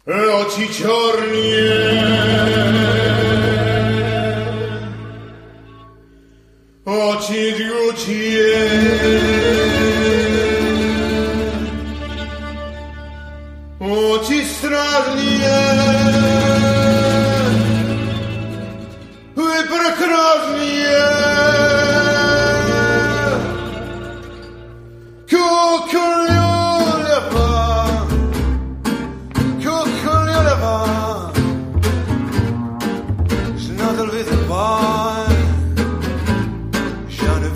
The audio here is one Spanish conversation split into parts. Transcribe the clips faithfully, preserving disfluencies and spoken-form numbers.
Oči čornie, oči džučie, oči strážnie, prekrásnie, kukuľová, kukuľová, snadl vytrvá, já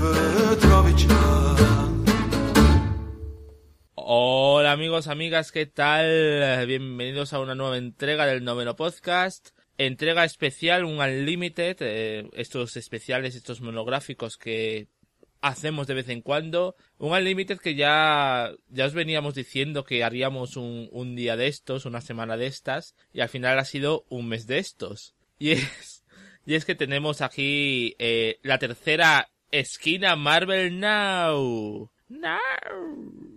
Hola amigos, amigas, ¿qué tal? Bienvenidos a una nueva entrega del noveno podcast. Entrega especial, un Unlimited, eh, estos especiales, estos monográficos que hacemos de vez en cuando. Un Unlimited que ya, ya os veníamos diciendo que haríamos un, un día de estos, una semana de estas, y al final ha sido un mes de estos. Y es, y es que tenemos aquí eh, la tercera esquina Marvel Now. Now.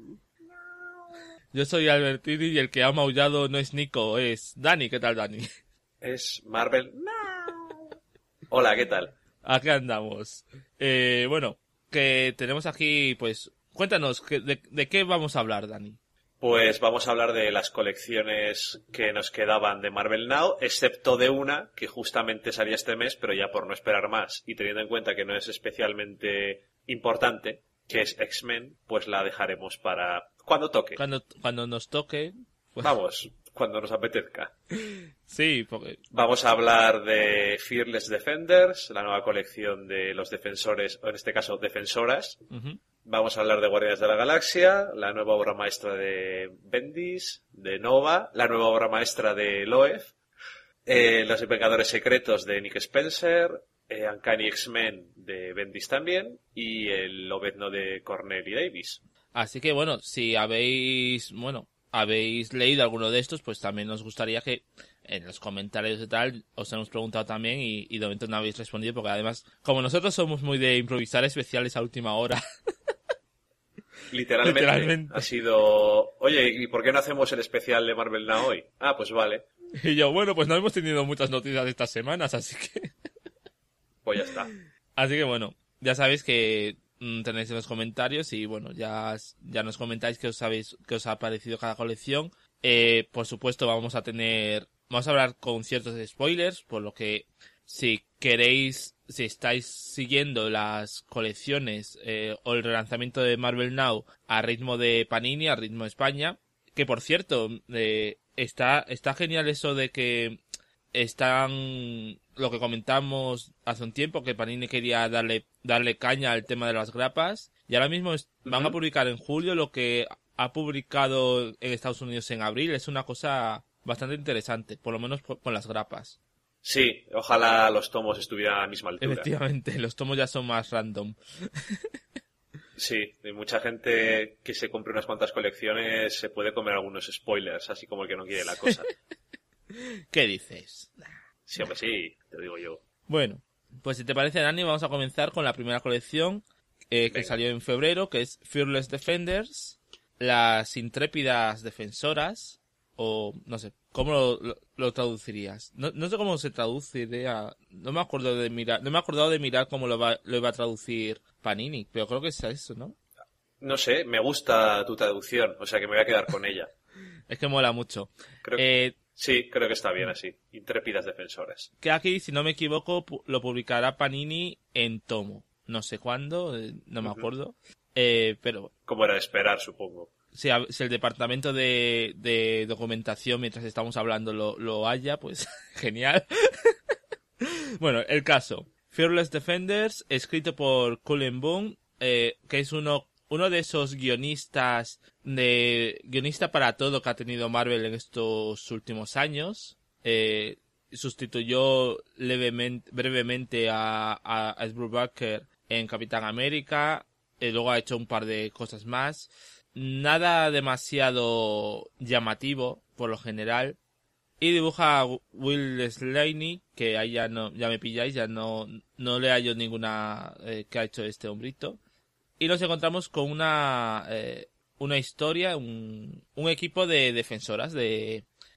Yo soy Albertini y el que ha maullado no es Nico, es Dani. ¿Qué tal, Dani? Es Marvel. No. Hola, ¿qué tal? Aquí andamos. Eh, bueno, que tenemos aquí, pues, cuéntanos, que, de, ¿de qué vamos a hablar, Dani? Pues vamos a hablar de las colecciones que nos quedaban de Marvel Now, excepto de una que justamente salía este mes, pero ya por no esperar más y teniendo en cuenta que no es especialmente importante, que es X-Men, pues la dejaremos para cuando toque. Cuando, cuando nos toque. Pues... Vamos, cuando nos apetezca. Sí, porque... Vamos a hablar de Fearless Defenders, la nueva colección de los defensores, o en este caso, defensoras. Uh-huh. Vamos a hablar de Guardianes de la Galaxia, la nueva obra maestra de Bendis, de Nova, la nueva obra maestra de Loeb, eh, Los Vengadores Secretos de Nick Spencer, eh, Uncanny X-Men de Bendis también, y el Lobezno de Cornell y Davis. Así que bueno, si habéis, bueno, habéis leído alguno de estos, pues también nos gustaría que en los comentarios y tal os hemos preguntado también y, y de momento no habéis respondido, porque además, como nosotros somos muy de improvisar especiales a última hora. Literalmente, Literalmente ha sido, oye, ¿y por qué no hacemos el especial de Marvel Now hoy? Ah, pues vale. Y yo, bueno, pues no hemos tenido muchas noticias estas semanas, así que... Pues ya está. Así que bueno, ya sabéis que mmm, tenéis en los comentarios y bueno, ya, ya nos comentáis qué os sabéis, qué os ha parecido cada colección. Eh, por supuesto vamos a tener, vamos a hablar con ciertos spoilers, por lo que si queréis, si estáis siguiendo las colecciones eh, o el relanzamiento de Marvel Now a ritmo de Panini, a ritmo de España, que por cierto, eh, está, está genial eso de que están, lo que comentamos hace un tiempo, que Panini quería darle darle caña al tema de las grapas, y ahora mismo es, uh-huh. van a publicar en julio lo que ha publicado en Estados Unidos en abril. Es una cosa bastante interesante, por lo menos por, con las grapas. Sí, ojalá los tomos estuvieran a la misma altura. Efectivamente, los tomos ya son más random. Sí, hay mucha gente que se compre unas cuantas colecciones se puede comer algunos spoilers, así como el que no quiere la cosa. ¿Qué dices? Sí, hombre, sí, te lo digo yo. Bueno, pues si te parece, Dani, vamos a comenzar con la primera colección eh, que Venga. salió en febrero, que es Fearless Defenders, las intrépidas defensoras, o no sé, ¿cómo lo, lo, lo traducirías? No, no sé cómo se traduciría, no me acuerdo de mirar, no me he acordado de mirar cómo lo, va, lo iba a traducir Panini, pero creo que es eso, ¿no? No sé, me gusta tu traducción, o sea que me voy a quedar con ella. Es que mola mucho. Creo que... eh, Sí, creo que está bien así. Intrépidas defensoras. Que aquí, si no me equivoco, lo publicará Panini en tomo. No sé cuándo, no me uh-huh. acuerdo. Eh, pero... Como era de esperar, supongo. Si, si el departamento de, de documentación, mientras estamos hablando, lo, lo haya, pues genial. Bueno, el caso. Fearless Defenders, escrito por Cullen Bunn, eh, que es uno... Uno de esos guionistas de guionista para todo que ha tenido Marvel en estos últimos años. Eh, sustituyó levemente, brevemente a, a, a Brubaker en Capitán América. Eh, luego ha hecho un par de cosas más. Nada demasiado llamativo, por lo general. Y dibuja a Will Slaney, que ahí ya no, ya me pilláis, ya no, no le hallo ninguna eh, que ha hecho este hombrito. Y nos encontramos con una eh, una historia, un, un equipo de defensoras, de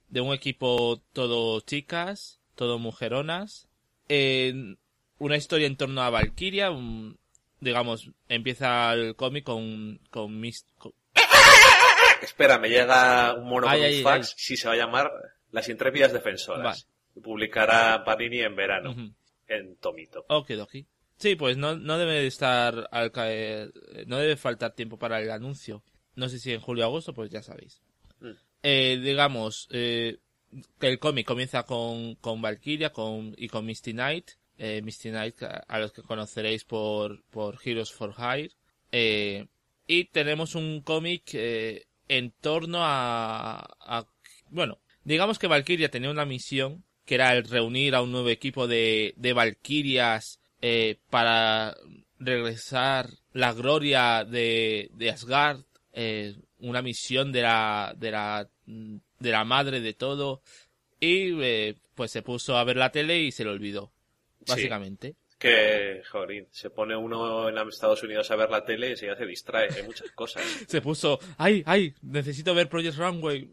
de un equipo todo chicas, todo mujeronas. Eh, una historia en torno a Valkyria, un, digamos, empieza el cómic con... con, mis, con... Espera, me llega un mono Ay, con ay, un fax. ay. Sí, se va a llamar Las Intrépidas Defensoras. Vale. Publicará Panini en verano, Uh-huh. en Tomito. Okidoki. Sí, pues no, no debe de estar al caer, no debe faltar tiempo para el anuncio. No sé si en julio o agosto, pues ya sabéis. Mm. Eh, digamos, eh, que el cómic comienza con, con Valkyria con, y con Misty Knight. Eh, Misty Knight, a, a los que conoceréis por, por Heroes for Hire. Eh, y tenemos un cómic eh, en torno a, a... Bueno, digamos que Valkyria tenía una misión, que era el reunir a un nuevo equipo de, de Valkyrias eh, para regresar la gloria de, de Asgard, eh, una misión de la, de la, de la madre de todo, y eh, pues se puso a ver la tele y se le olvidó, básicamente. Sí. Que, joder, se pone uno en Estados Unidos a ver la tele y se se distrae, hay muchas cosas. Se puso, ay, ay, necesito ver Project Runway.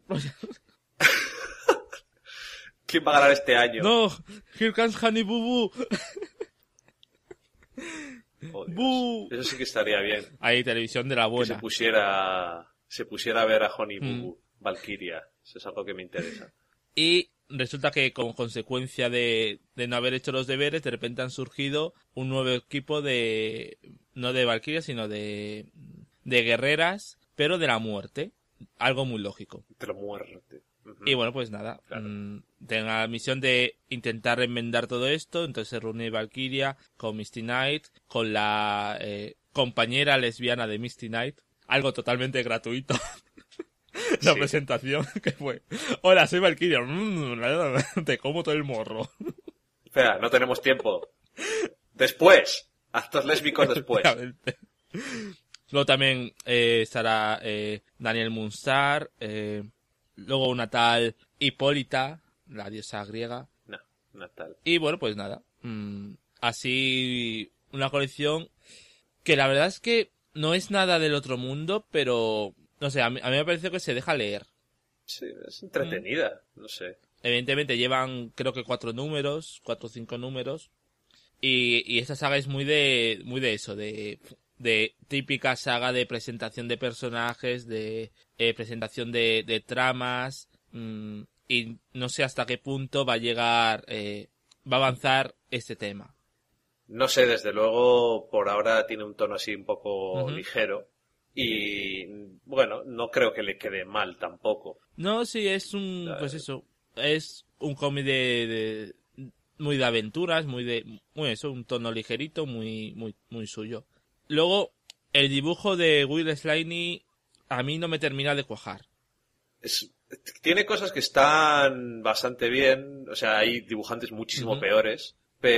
¿Quién va a ganar este año? No, here comes Honey Boo Boo. Oh, Dios. Boo. Eso sí que estaría bien. Ahí, televisión de la Que buena. se pusiera, se pusiera a ver a Honey Boo Mm. Boo, Valkyria. Eso es algo que me interesa. Y resulta que como consecuencia de, de no haber hecho los deberes, de repente han surgido un nuevo equipo de, no de Valkyria, sino de, de guerreras, pero de la muerte. Algo muy lógico. De la muerte. Uh-huh. Y bueno, pues nada, Claro. mmm, tienen la misión de intentar enmendar todo esto, entonces se reúne Valkyria con Misty Knight, con la eh, compañera lesbiana de Misty Knight, algo totalmente gratuito. La Sí. presentación que fue, hola, soy Valkyria, mm, te como todo el morro. Espera, no tenemos tiempo. Después. Actos lésbicos después. Efectivamente. Luego también eh, estará eh, Daniel Munstar, eh, luego una tal Hipólita, la diosa griega. No, no tal. Y bueno, pues nada. Mmm, así una colección que la verdad es que no es nada del otro mundo, pero no sé, a mí, a mí me parece que se deja leer. Sí, es entretenida, no sé. Evidentemente llevan creo que cuatro números, cuatro o cinco números. Y, y esta saga es muy de muy de eso, de, de típica saga de presentación de personajes, de eh, presentación de, de tramas. Mmm, y no sé hasta qué punto va a llegar, eh, va a avanzar este tema. No sé, desde luego, por ahora tiene un tono así un poco Ujú. ligero. Y, bueno, no creo que le quede mal tampoco. No, sí, es un, Eh. pues eso, es un cómic de, de, muy de aventuras, muy de, muy eso, un tono ligerito, muy, muy, muy suyo. Luego, el dibujo de Will Slaney a mí no me termina de cuajar. Es, tiene cosas que están bastante bien, o sea, hay dibujantes muchísimo Ujú. peores,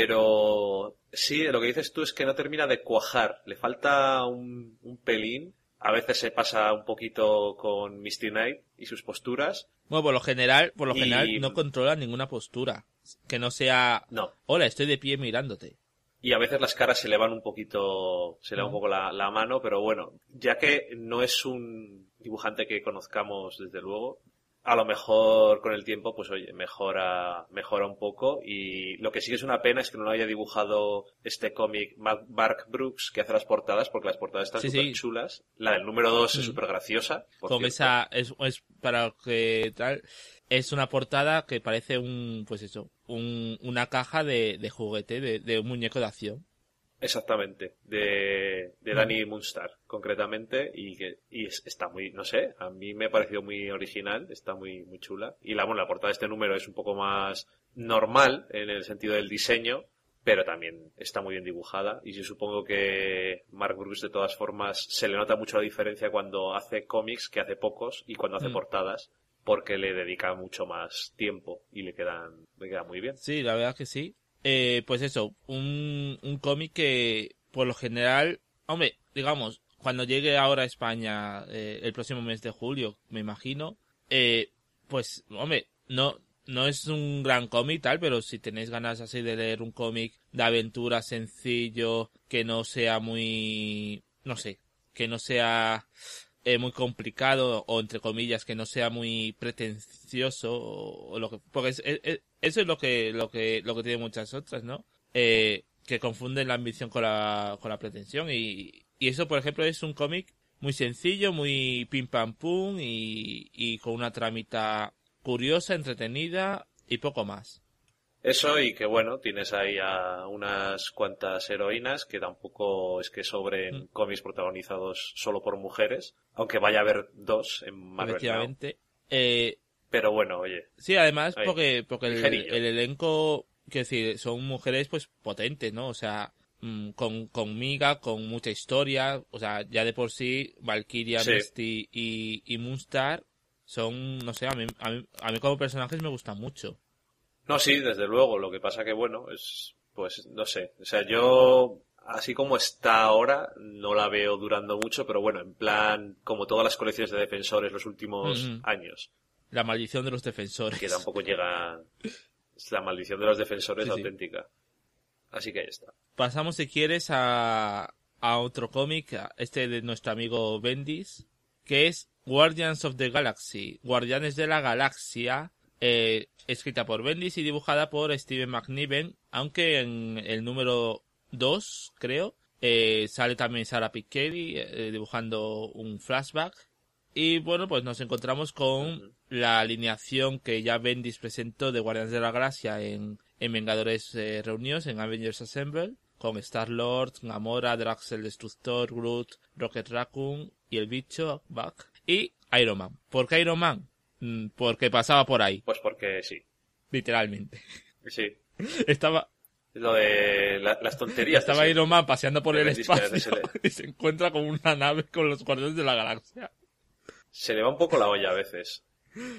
pero sí, lo que dices tú es que no termina de cuajar, le falta un, un pelín. A veces se pasa un poquito con Misty Knight y sus posturas. Bueno, por lo general, por lo Y- general no controla ninguna postura. Que no sea, No. hola, estoy de pie mirándote. Y a veces las caras se le van un poquito, se le va un Ujú. poco la, la mano, pero bueno, ya que no es un dibujante que conozcamos desde luego, a lo mejor con el tiempo, pues oye, mejora, mejora un poco. Y lo que sí que es una pena es que no lo haya dibujado este cómic Mark Mark Brooks, que hace las portadas, porque las portadas están Sí, súper sí. chulas. La del número dos es Mm. súper graciosa. por Con cierto. esa, es, es para que tal, es una portada que parece un, pues eso, un, una caja de, de juguete, de, de un muñeco de acción. Exactamente, de, de Mm. Danny Munstar, concretamente, y que y es- está muy, no sé, a mí me ha parecido muy original, está muy muy chula. Y la, bueno, la portada de este número es un poco más normal en el sentido del diseño, pero también está muy bien dibujada. Y yo supongo que Mark Brooks, de todas formas, se le nota mucho la diferencia cuando hace cómics, que hace pocos, y cuando hace Mm. portadas, porque le dedica mucho más tiempo y le quedan, le queda muy bien. Sí, la verdad que sí. Eh, pues eso, un, un cómic que, por lo general, hombre, digamos, cuando llegue ahora a España eh, el próximo mes de julio, me imagino, eh, pues, hombre, no, no es un gran cómic tal, pero si tenéis ganas así de leer un cómic de aventura sencillo, que no sea muy, no sé, que no sea eh, muy complicado o entre comillas que no sea muy pretencioso o, o lo que porque es, es, eso es lo que lo que lo que tiene muchas otras, ¿no? Eh, que confunden la ambición con la con la pretensión y, y eso por ejemplo es un cómic muy sencillo, muy pim pam pum y, y con una tramita curiosa, entretenida y poco más. Eso y que bueno, tienes ahí a unas cuantas heroínas que tampoco es que sobren mm. cómics protagonizados solo por mujeres, aunque vaya a haber dos en Marvel Efectivamente. Eh, Pero bueno, oye. Sí, además ahí, porque porque el, el elenco, quiero decir, son mujeres pues potentes, ¿no? O sea, mmm, con, con miga, con mucha historia, o sea, ya de por sí Valkyria, sí. Misty y, y Moonstar son, no sé, a mí, a mí, a mí como personajes me gustan mucho. No, sí, desde luego. Lo que pasa que, bueno, es, pues, no sé. O sea, yo, así como está ahora, no la veo durando mucho, pero bueno, en plan, como todas las colecciones de defensores los últimos mm-hmm. años. La maldición de los defensores. Que tampoco llega... La maldición de los defensores sí, auténtica. Sí. Así que ahí está. Pasamos, si quieres, a, a otro cómic, este de nuestro amigo Bendis, que es Guardians of the Galaxy. Guardianes de la Galaxia... Eh, escrita por Bendis y dibujada por Steven McNiven, aunque en el número dos, creo, eh, sale también Sarah Piketty eh, dibujando un flashback. Y bueno, pues nos encontramos con uh-huh. la alineación que ya Bendis presentó de Guardianes de la Galaxia en, en Vengadores eh, Reunidos, en Avengers Assemble, con Star-Lord, Gamora, Drax el Destructor, Groot, Rocket Raccoon y el bicho, Buck, y Iron Man. ¿Por qué Iron Man? Porque pasaba por ahí. Pues porque sí. Literalmente. Sí. Estaba... Lo de la, las tonterías. Estaba Iron Man paseando por el espacio y se encuentra con una nave con los Guardianes de la Galaxia. Se le va un poco la olla a veces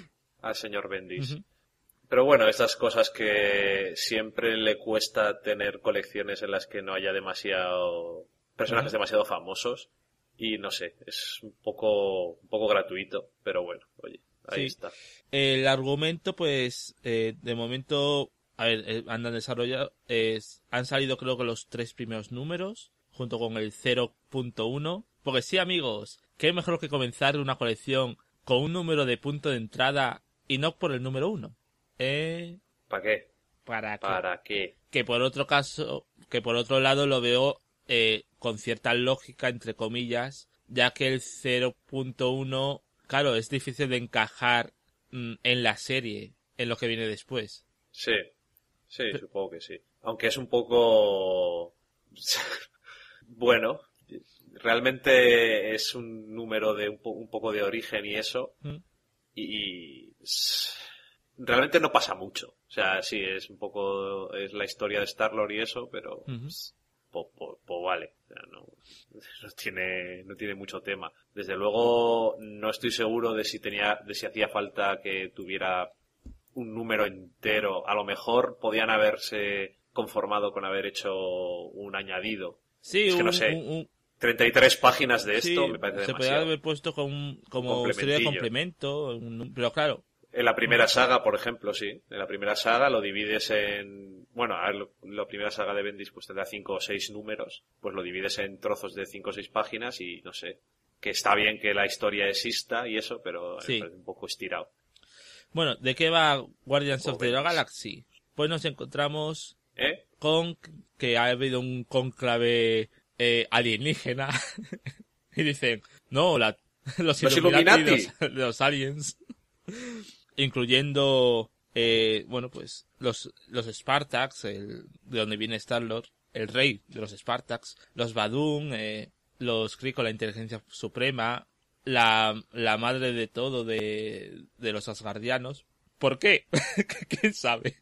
al señor Bendis. Uh-huh. Pero bueno, estas cosas que siempre le cuesta tener colecciones en las que no haya demasiado... personajes uh-huh. demasiado famosos. Y no sé, es un poco, un poco gratuito, pero bueno, oye. Ahí sí. Está. El argumento, pues, eh, de momento, a ver, eh, andan desarrollado, eh, han salido creo que los tres primeros números, junto con el cero punto uno, porque sí, amigos, qué mejor que comenzar una colección con un número de punto de entrada y no por el número uno. Eh... ¿Para qué? ¿Para qué? ¿Para qué? Que por otro caso, que por otro lado lo veo eh, con cierta lógica, entre comillas, ya que el cero punto uno... Claro, es difícil de encajar mm, en la serie, en lo que viene después. Sí, sí, Pero... supongo que sí. Aunque es un poco... bueno, realmente es un número de un, po- un poco de origen y eso. ¿Mm? Y, y realmente no pasa mucho. O sea, sí, es un poco... es la historia de Star-Lord y eso, pero... Uh-huh. Pues, pues, pues, pues vale. O sea, no, no tiene, no tiene mucho tema. Desde luego, no estoy seguro de si tenía, de si hacía falta que tuviera un número entero. A lo mejor podían haberse conformado con haber hecho un añadido. Sí, es que un, no sé. Un, un... treinta y tres páginas de esto sí, me parece se demasiado. Se podía haber puesto con, como historia de complemento, un, pero claro. En la primera saga, por ejemplo, sí. En la primera saga lo divides en... Bueno, a ver, lo, la primera saga de Bendis pues te da cinco o seis números. Pues lo divides en trozos de cinco o seis páginas y no sé. Que está bien que la historia exista y eso, pero sí. Me parece un poco estirado. Bueno, ¿de qué va Guardians of the Galaxy? Pues nos encontramos ¿Eh? con que ha habido un cónclave eh, alienígena. Y dicen, no, la, los, los Illuminati, Illuminati. Los, los aliens... Incluyendo, eh, bueno, pues, los, los Spartax, el, de donde viene Star-Lord, el rey de los Spartax, los Badum, eh, los Kree con la inteligencia suprema, la, la madre de todo de, de los Asgardianos. ¿Por qué? ¿Quién sabe?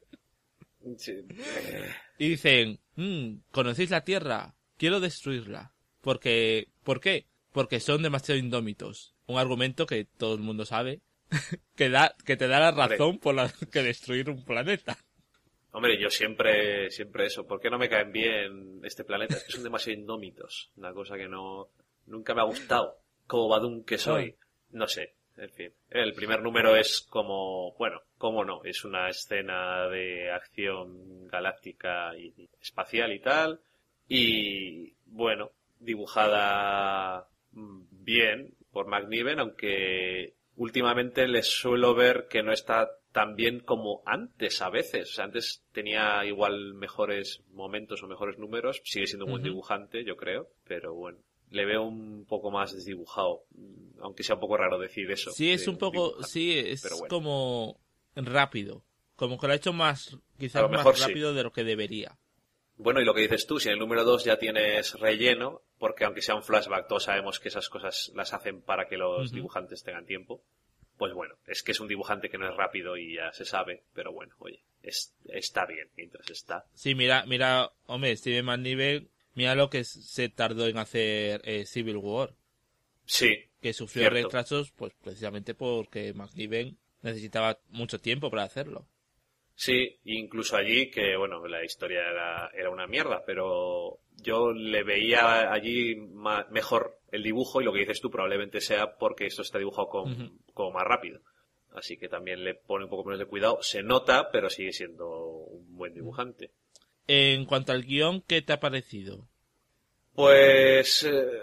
Sí. Y dicen, mmm, ¿conocéis la Tierra? Quiero destruirla. Porque, ¿por qué? Porque son demasiado indómitos. Un argumento que todo el mundo sabe. que da que te da la razón Hombre. por la que destruir un planeta. Hombre, yo siempre siempre eso. ¿Por qué no me caen bien este planeta? Es que son demasiado indómitos. Una cosa que no nunca me ha gustado. Como Badum que soy. No sé. En fin. El primer número es como... Bueno, cómo no. Es una escena de acción galáctica y espacial y tal. Y, bueno, dibujada bien. por McNiven, aunque últimamente les suelo ver que no está tan bien como antes a veces. O sea, antes tenía igual mejores momentos o mejores números. Sigue siendo un buen Ujú. dibujante, yo creo, pero bueno. Le veo un poco más desdibujado, aunque sea un poco raro decir eso. Sí, es de un poco, dibujante, sí, es pero bueno. como rápido. Como que lo ha hecho más, A quizás lo más mejor sí. rápido de lo que debería. Bueno, y lo que dices tú, si en el número dos ya tienes relleno, porque aunque sea un flashback, todos sabemos que esas cosas las hacen para que los Ujú. dibujantes tengan tiempo. Pues bueno, es que es un dibujante que no es rápido y ya se sabe, pero bueno, oye, es, está bien mientras está. Sí, mira, mira, hombre, Steven McNiven, mira lo que se tardó en hacer eh, Civil War, Sí, que sufrió cierto. retrasos, pues precisamente porque McNiven necesitaba mucho tiempo para hacerlo. Sí, incluso allí, que bueno, la historia era, era una mierda, pero yo le veía allí ma- mejor el dibujo y lo que dices tú probablemente sea porque esto está dibujado con, Ujú. como más rápido. Así que también le pone un poco menos de cuidado. Se nota, pero sigue siendo un buen dibujante. En cuanto al guión, ¿qué te ha parecido? Pues... Eh,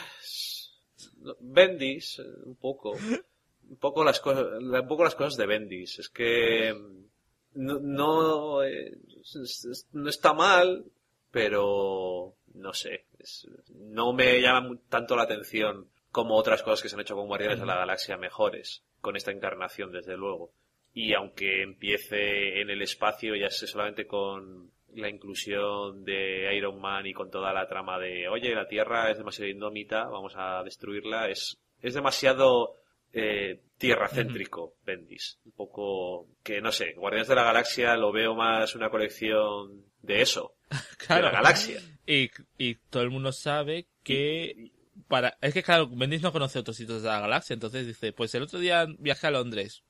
Bendis, eh, un poco. Un poco las cosas, un poco las cosas de Bendis. Es que no, no, eh, es- es- no está mal, pero no sé. Es- no me llama mu- tanto la atención como otras cosas que se han hecho con Guardianes de la Galaxia mejores, con esta encarnación, desde luego. Y aunque empiece en el espacio, ya sé solamente con la inclusión de Iron Man y con toda la trama de, oye, la Tierra es demasiado indómita, vamos a destruirla, es, es demasiado eh, tierracéntrico, Bendis. Un poco, que no sé, Guardianes de la Galaxia lo veo más una colección de eso, de la galaxia. Y, y todo el mundo sabe que... para Es que, claro, Bendis no conoce otros sitios de la galaxia, entonces dice, pues el otro día viajé a Londres.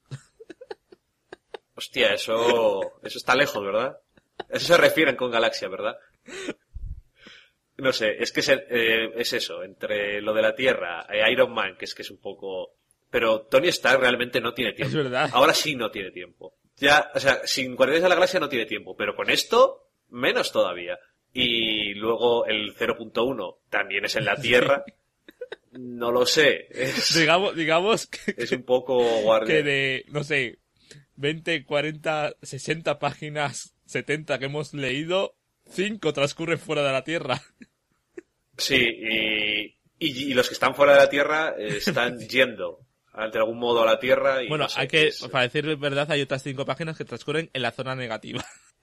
Hostia, eso, eso está lejos, ¿verdad? Eso se refieren con galaxia, ¿verdad? No sé, es que es, eh, es eso, entre lo de la Tierra, e Iron Man, que es que es un poco... Pero Tony Stark realmente no tiene tiempo. Es verdad. Ahora sí no tiene tiempo. Ya, o sea, sin Guardianes de la Galaxia no tiene tiempo, pero con esto, menos todavía. Y luego el cero punto uno también es en la Tierra. No lo sé. Es, Digamos, digamos que, es un poco que guardia. de, no sé, veinte, cuarenta, sesenta páginas, setenta que hemos leído, cinco transcurren fuera de la Tierra. Sí, y, y, y los que están fuera de la Tierra eh, están yendo de algún modo a la Tierra. Y Bueno, no sé, hay que, es- para decir verdad, hay otras cinco páginas que transcurren en la zona negativa.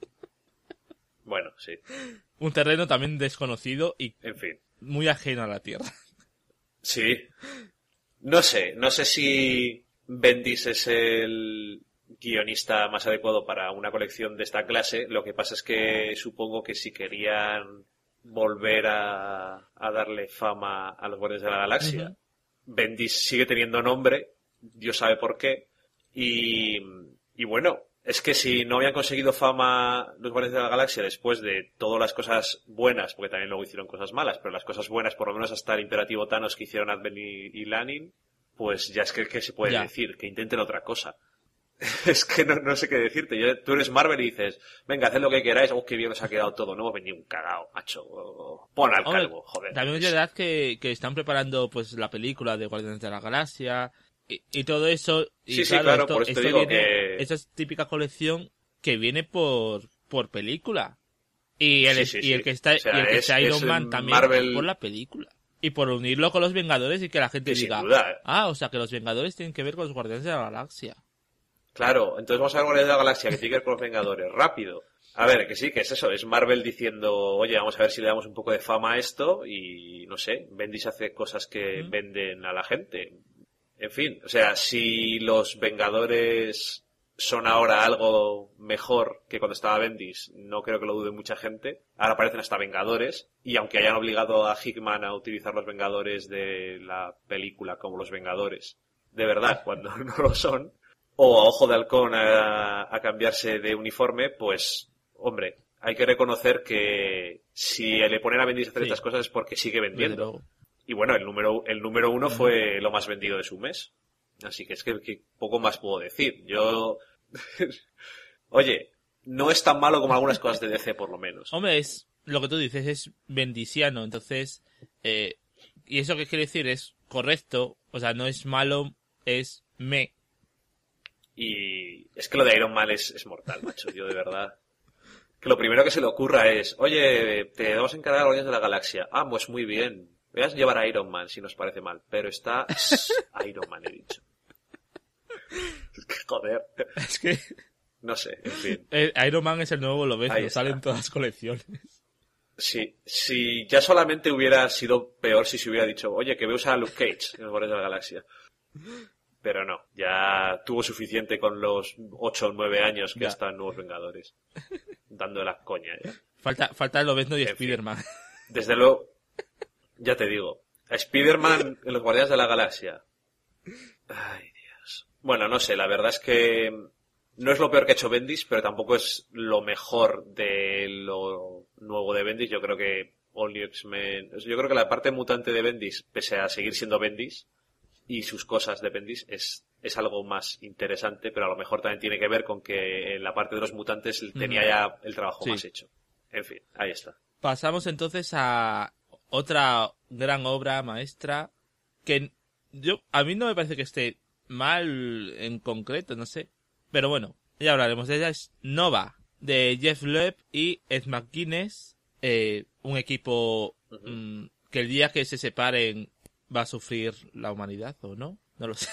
Bueno, sí. Un terreno también desconocido y En fin. muy ajeno a la Tierra. Sí. No sé, no sé si Bendis es el guionista más adecuado para una colección de esta clase. Lo que pasa es que supongo que si querían volver a, a darle fama a los Guardianes de la Galaxia, Ujú. Bendis sigue teniendo nombre, Dios sabe por qué, y, y bueno, es que si no habían conseguido fama los Guardianes de la Galaxia después de todas las cosas buenas, porque también luego hicieron cosas malas, pero las cosas buenas, por lo menos hasta el imperativo Thanos que hicieron Advent y, y Lanin, pues ya es que, ¿qué se puede Ya. decir? Que intenten otra cosa. Es que no, no sé qué decirte. Yo, tú eres Marvel y dices, venga, haced lo que queráis. Oh, qué bien os ha quedado todo. No hemos venido un cagao, macho. Oh, pon al Hombre, calvo, joder. también es verdad que, que están preparando pues la película de Guardianes de la Galaxia y, y todo eso. Y Sí, sí, claro, por eso te digo viene, que- esa es típica colección que viene por, por película. Y el, Sí, sí, y sí. el que está, O sea, y el que es- está Iron es Man también Marvel- por la película. Y por unirlo con los Vengadores y que la gente Que sin diga, duda, ¿eh? ah, o sea que los Vengadores tienen que ver con los Guardianes de la Galaxia. Claro, entonces vamos a ver Guardianes de la Galaxia, que tiene que ver con los Vengadores. Rápido. A ver, que sí, que es eso. Es Marvel diciendo, oye, vamos a ver si le damos un poco de fama a esto y, no sé, Bendis hace cosas que Mm. venden a la gente. En fin, o sea, si los Vengadores son ahora algo mejor que cuando estaba Bendis, no creo que lo dude mucha gente. Ahora aparecen hasta Vengadores, y aunque hayan obligado a Hickman a utilizar los Vengadores de la película como los Vengadores, de verdad, cuando no lo son, o a Ojo de Halcón a, a cambiarse de uniforme, pues, hombre, hay que reconocer que si le ponen a Bendis a hacer Sí. estas cosas es porque sigue Desde vendiendo. luego. Y bueno, el número, el número uno fue lo más vendido de su mes. Así que es que, que poco más puedo decir. Yo, oye, no es tan malo como algunas cosas de D C por lo menos. Hombre, es lo que tú dices, es bendisiano, entonces, eh, y eso que quiere decir es correcto, O sea, no es malo, es me. Y es que lo de Iron Man es, es mortal, macho. Yo de verdad... Que lo primero que se le ocurra es, oye, te vamos a encargar a Guardianes de la Galaxia. Ah, pues muy bien. Voy a llevar a Iron Man si nos parece mal. Pero está Iron Man, he dicho. Es que, joder. Es que... No sé, en fin. Eh, Iron Man es el nuevo Lobezno, sale en todas las colecciones. Sí, si ya solamente hubiera sido peor si se hubiera dicho, oye, que voy a usar a Luke Cage en los Guardianes de la Galaxia. Pero no, ya tuvo suficiente con los ocho o nueve años que ya están Nuevos Vengadores. Dando la coña ya. Falta, falta el Lobezno y En Spider-Man. Fin, desde luego, ya te digo, a Spider-Man en los Guardianes de la Galaxia. Ay, Dios. Bueno, no sé, la verdad es que no es lo peor que ha hecho Bendis, pero tampoco es lo mejor de lo nuevo de Bendis. Yo creo que All New X-Men... Yo creo que la parte mutante de Bendis, pese a seguir siendo Bendis, y sus cosas de Bendis, es, es algo más interesante, pero a lo mejor también tiene que ver con que en la parte de los mutantes tenía ya el trabajo sí. más hecho. En fin, ahí está. Pasamos entonces a otra gran obra maestra que yo a mí no me parece que esté mal en concreto, no sé. Pero bueno, ya hablaremos de ella. Es Nova, de Jeff Loeb y Ed McGuinness. Eh, un equipo uh-huh. mmm, que el día que se separen va a sufrir la humanidad, ¿o no? No lo sé.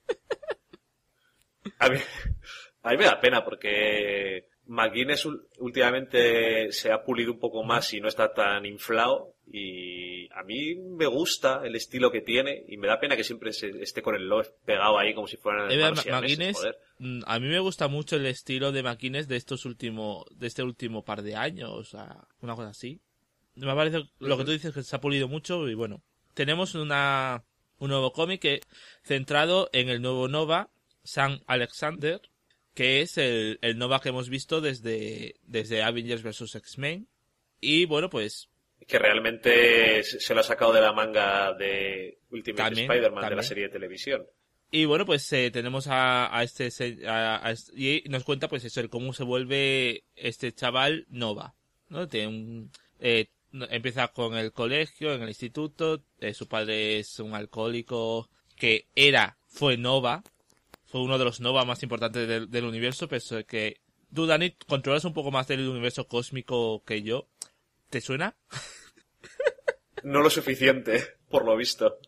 A mí, a mí me da pena porque McGuinness últimamente se ha pulido un poco más y no está tan inflado. Y a mí me gusta el estilo que tiene y me da pena que siempre se esté con el Loeb pegado ahí como si fueran eh, McGuinness, a mí me gusta mucho el estilo de McGuinness de estos últimos, de este último par de años, o sea, una cosa así. Me parece lo que tú dices que se ha pulido mucho y bueno. Tenemos una un nuevo cómic que, centrado en el nuevo Nova, Sam Alexander, que es el, el Nova que hemos visto desde, desde Avengers versus X-Men. Y bueno, pues... Que realmente se lo ha sacado de la manga de Ultimate también, Spider-Man, también. De la serie de televisión. Y bueno, pues eh, tenemos a, a este... A, a, y nos cuenta pues eso, el cómo se vuelve este chaval Nova, ¿no? Tiene un... Eh, Empieza con el colegio, en el instituto, eh, su padre es un alcohólico que era, fue Nova, fue uno de los Nova más importantes del, del universo, pero que tú, Dani, controlas un poco más del universo cósmico que yo. ¿Te suena? No lo suficiente, por lo visto.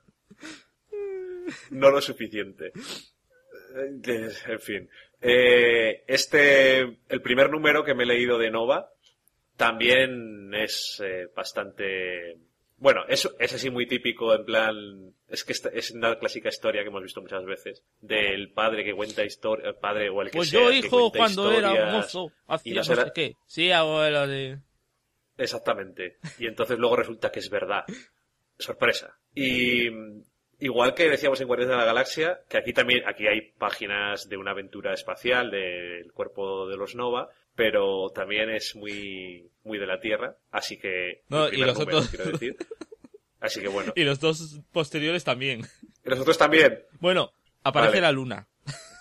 No lo suficiente. En fin. Eh, este, el primer número que me he leído de Nova, también es eh, bastante... Bueno, es, es así muy típico, en plan... Es que esta, es una clásica historia que hemos visto muchas veces, del padre que cuenta historia, el padre o el que pues sea, yo, hijo, que cuando era un mozo, hacía no, no sé qué. Sí, abuela de... Exactamente. Y entonces luego resulta que es verdad. Sorpresa. Y... Igual que decíamos en Guardianes de la Galaxia, que aquí también, aquí hay páginas de una aventura espacial del cuerpo de los Nova, pero también es muy, muy de la Tierra, así que... No, y los número, otros... quiero decir. Así que bueno. Y los dos posteriores también. ¿Y los otros también? Bueno, aparece vale. La luna.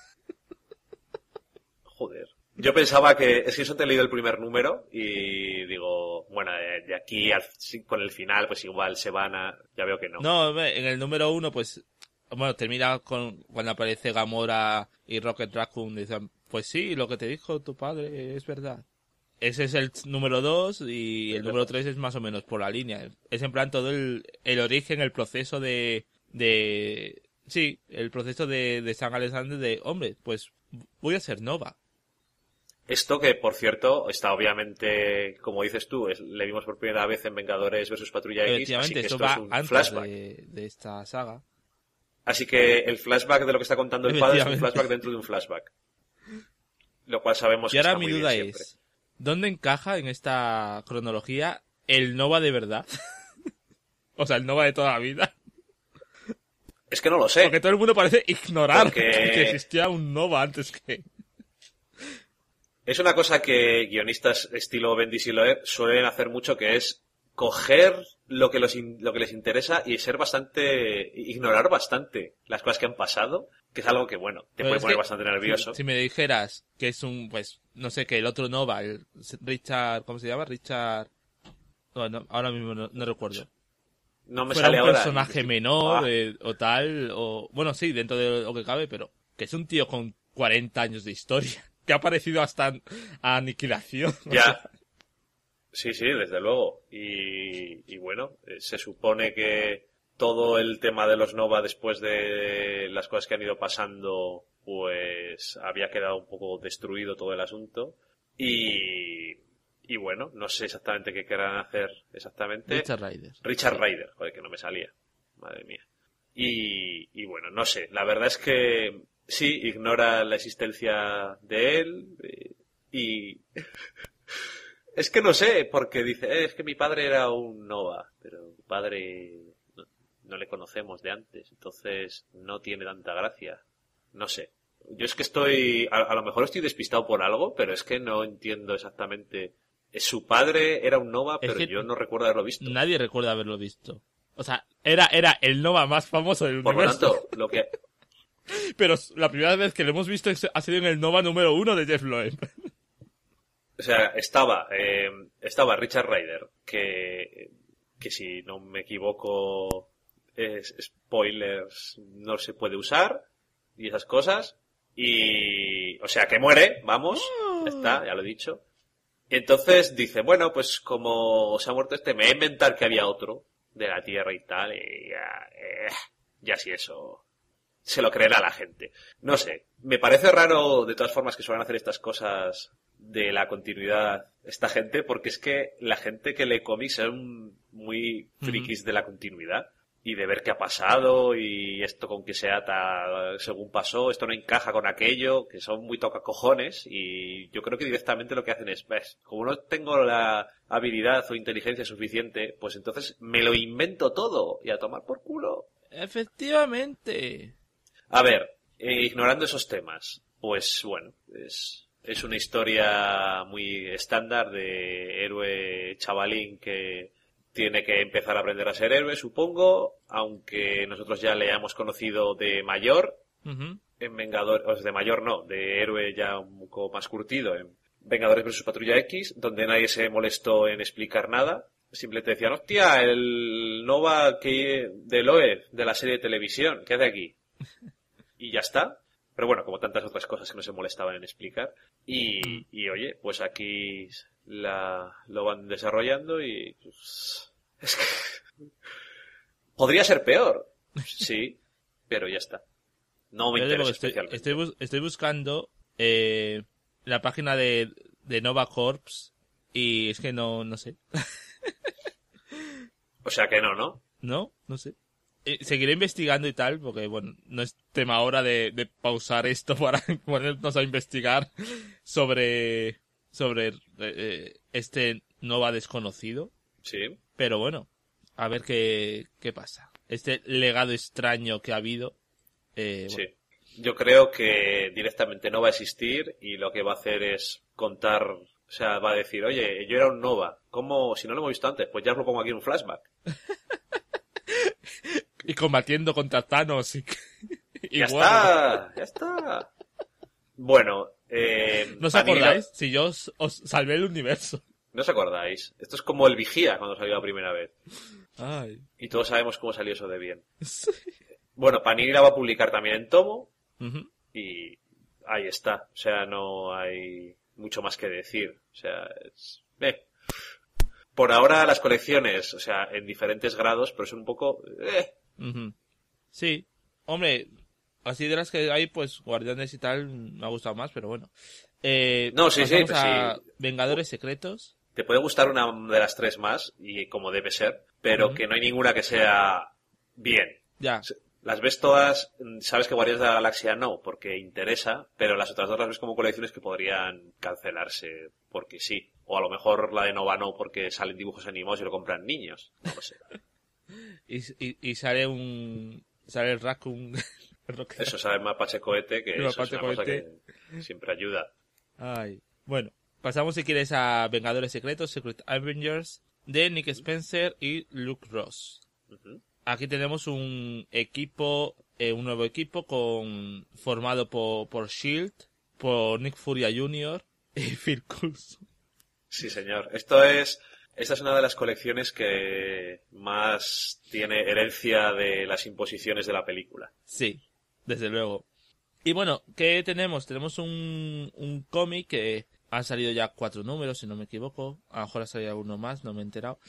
Joder. Yo pensaba que, es que yo te he leído el primer número y digo, bueno, de aquí al, con el final pues igual se van a, ya veo que no. No, en el número uno pues, bueno, termina con cuando aparece Gamora y Rocket Raccoon, dicen, pues sí, lo que te dijo tu padre es verdad. Ese es el número dos y el número tres es más o menos por la línea. Es en plan todo el, el origen, el proceso de, de, sí, el proceso de, de Sam Alexander de, hombre, pues voy a ser Nova. Esto que, por cierto, está obviamente, como dices tú, es, le vimos por primera vez en Vengadores versus Patrulla X, así que esto va es un antes flashback. De, de esta saga. Así que el flashback de lo que está contando el padre es un flashback dentro de un flashback. Lo cual sabemos y que ahora está mi muy duda bien es, siempre. ¿dónde encaja en esta cronología el Nova de verdad? O sea, el Nova de toda la vida. Es que no lo sé. Porque todo el mundo parece ignorar Porque... que existía un Nova antes que... Es una cosa que guionistas estilo Bendis y Loeb suelen hacer mucho, que es coger lo que, los in, lo que les interesa y ser bastante, ignorar bastante las cosas que han pasado, que es algo que, bueno, te Pero puede es poner que, bastante nervioso. Si, si me dijeras que es un, pues, no sé, que el otro Nova, el Richard, ¿cómo se llama? Richard... No, no, ahora mismo no, no recuerdo. no me fuera sale un ahora. personaje menor Ah. eh, o tal, o bueno, sí, dentro de lo que cabe, pero que es un tío con cuarenta años de historia, que ha aparecido hasta a Aniquilación. Ya. O sea, Sí, sí, desde luego. Y, y bueno, eh, se supone que todo el tema de los Nova después de las cosas que han ido pasando, pues había quedado un poco destruido todo el asunto. Y, y bueno, no sé exactamente qué querrán hacer exactamente. Richard Rider. Richard Rider, joder, que no me salía. Madre mía. Y, y bueno, no sé, la verdad es que sí, ignora la existencia de él eh, y... Es que no sé, porque dice, eh, es que mi padre era un Nova, pero mi padre no, no le conocemos de antes, entonces no tiene tanta gracia. No sé. Yo es que estoy, a, a lo mejor estoy despistado por algo, pero es que no entiendo exactamente. Su padre era un Nova, Es pero que yo no recuerdo haberlo visto. Nadie recuerda haberlo visto. O sea, era, era el Nova más famoso del Por lo universo. tanto, lo que, Pero la primera vez que lo hemos visto es- ha sido en el Nova número uno de Jeff Loeb. o sea, estaba, eh, estaba Richard Rider, que, que si no me equivoco, es, spoilers no se puede usar, y esas cosas, y, o sea, que muere, vamos, ya está, ya lo he dicho. Y entonces dice, bueno, pues como se ha muerto este, me voy a inventar que había otro de la Tierra y tal, y ya, eh, ya si eso se lo creerá la gente. No sé, me parece raro de todas formas que suelen hacer estas cosas de la continuidad esta gente, porque es que la gente que lee cómics son muy frikis de la continuidad y de ver qué ha pasado y esto con qué se ata según pasó, esto no encaja con aquello, que son muy tocacojones, y yo creo que directamente lo que hacen es, ves, como no tengo la habilidad o inteligencia suficiente, pues entonces me lo invento todo y a tomar por culo. Efectivamente. A ver, eh, ignorando esos temas, pues bueno, es, es una historia muy estándar de héroe chavalín que tiene que empezar a aprender a ser héroe, supongo, aunque nosotros ya le hayamos conocido de mayor, Ujú. en Vengadores, de mayor no, de héroe ya un poco más curtido, en Vengadores versus Patrulla X, donde nadie se molestó en explicar nada. Simplemente decían, hostia, el Nova que de Loeb, de la serie de televisión, ¿qué hace aquí? Y ya está. Pero bueno, como tantas otras cosas que no se molestaban en explicar. Y, y oye, pues aquí la, lo van desarrollando y... Pues, es que... Podría ser peor. Sí, pero ya está. No me Yo digo interesa que estoy, especialmente. estoy, bus- estoy buscando eh, la página de, de Nova Corps y es que no, no sé. O sea que no, ¿no? No, no sé. Eh, seguiré investigando y tal, porque bueno, no es tema ahora de, de pausar esto para ponernos a investigar sobre, sobre eh, este Nova desconocido. Sí. Pero bueno, a ver qué, qué pasa. Este legado extraño que ha habido. Eh, bueno, Sí. Yo creo que directamente no va a existir y lo que va a hacer es contar, o sea, va a decir, oye, yo era un Nova, ¿cómo? Si no lo hemos visto antes, pues ya os lo pongo aquí en un flashback. Y combatiendo contra Thanos y, y Ya bueno, está, ya está. Bueno, eh... ¿no os Vanilla- acordáis? Si yo os, os salvé el universo. ¿No os acordáis? Esto es como el Vigía cuando salió la primera vez. Ay. Y todos sabemos cómo salió eso de bien. Bueno, Panini la va a publicar también en tomo Ujú. y ahí está. O sea, no hay mucho más que decir. O sea, es... eh. Por ahora las colecciones, o sea, en diferentes grados, pero son un poco... eh. Ujú. Sí. Hombre, así de las que hay, pues Guardianes y tal, me ha gustado más, pero bueno. Eh, No, sí, sí, pasamos pues a sí. Vengadores Secretos. Te puede gustar una de las tres más, y como debe ser, pero Ujú. que no hay ninguna que sea bien. Ya. Las ves todas, sabes que Guardianes de la Galaxia no, porque interesa, pero las otras dos las ves como colecciones que podrían cancelarse porque sí. O a lo mejor la de Nova no, porque salen dibujos animados y lo compran niños. No lo sé. Y, y, y sale un... Sale el Raccoon. Eso sabe el Mapache Cohete, que El eso es Mapache una cosa Cohete. que siempre ayuda. Ay. Bueno, pasamos si quieres a Vengadores Secretos, Secret Avengers, de Nick Spencer y Luke Ross. Ujú. Aquí tenemos un equipo, eh, un nuevo equipo con formado por, por Shield, por Nick Furia junior y Phil Coulson. Sí, señor. Esto es Esta es una de las colecciones que más tiene herencia de las imposiciones de la película. Sí, desde luego. Y bueno, ¿qué tenemos? Tenemos un, un cómic que han salido ya cuatro números, si no me equivoco. A lo mejor ha salido alguno más, no me he enterado.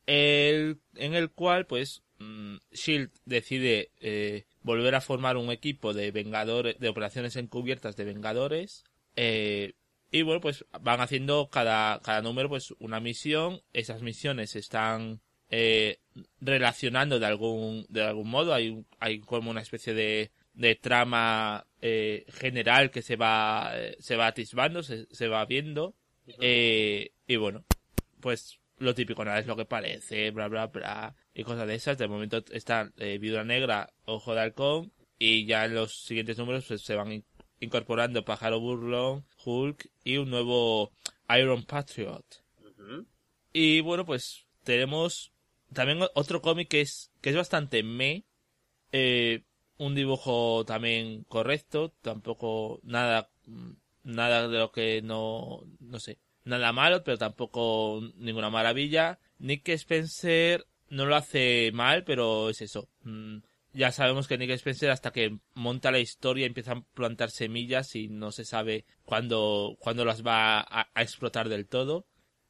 El, en el cual, pues, mmm, S H I E L D decide eh, volver a formar un equipo de vengadores, de operaciones encubiertas de Vengadores. Eh, y bueno, pues van haciendo cada, cada número, pues, una misión. Esas misiones están eh, relacionando de algún, de algún modo. Hay, hay como una especie de, de trama eh, general que se va, eh, se va atisbando, se, se va viendo. Eh, y bueno, pues lo típico, nada es lo que parece, bla, bla, bla, y cosas de esas. De momento está eh, Viuda Negra, Ojo de Halcón, y ya en los siguientes números pues, se van in- incorporando Pájaro Burlón, Hulk y un nuevo Iron Patriot. Uh-huh. Y bueno, pues tenemos también otro cómic que es que es bastante meh, eh, un dibujo también correcto, tampoco nada nada de lo que no no sé, nada malo, pero tampoco ninguna maravilla. Nick Spencer no lo hace mal, pero es eso. Mm, ya sabemos que Nick Spencer, hasta que monta la historia, empieza a plantar semillas y no se sabe cuándo, cuándo las va a, a explotar del todo.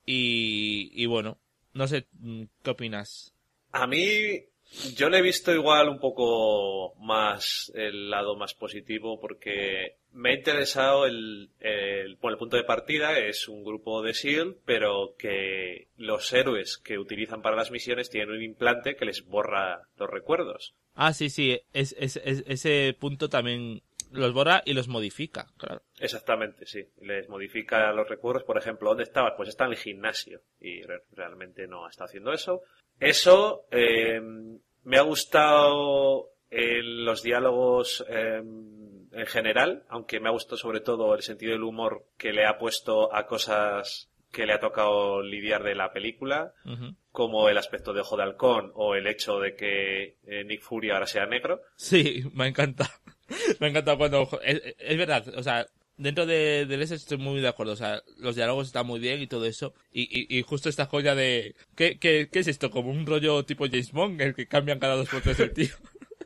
Y, y bueno, no sé, ¿qué opinas? A mí, yo le he visto igual un poco más el lado más positivo, porque me ha interesado el, el, bueno, el punto de partida es un grupo de S H I E L D, pero que los héroes que utilizan para las misiones tienen un implante que les borra los recuerdos. Ah, sí, sí, es, es, es, ese punto también los borra y los modifica, claro. Exactamente, sí. Les modifica los recuerdos. Por ejemplo, ¿dónde estabas? Pues está en el gimnasio y re- realmente no está haciendo eso. Eso, eh, me ha gustado eh, los diálogos eh, en general, aunque me ha gustado sobre todo el sentido del humor que le ha puesto a cosas que le ha tocado lidiar de la película, Uh-huh. como el aspecto de Ojo de Halcón o el hecho de que eh, Nick Fury ahora sea negro. Sí, me ha encantado. Me ha encantado cuando... Es, es verdad, o sea, dentro de, del ese estoy muy de acuerdo. O sea, los diálogos están muy bien y todo eso. Y, y, y justo esta joya de... ¿Qué, qué, ¿Qué es esto? Como un rollo tipo James Bond, el que cambian cada dos por tres el tío.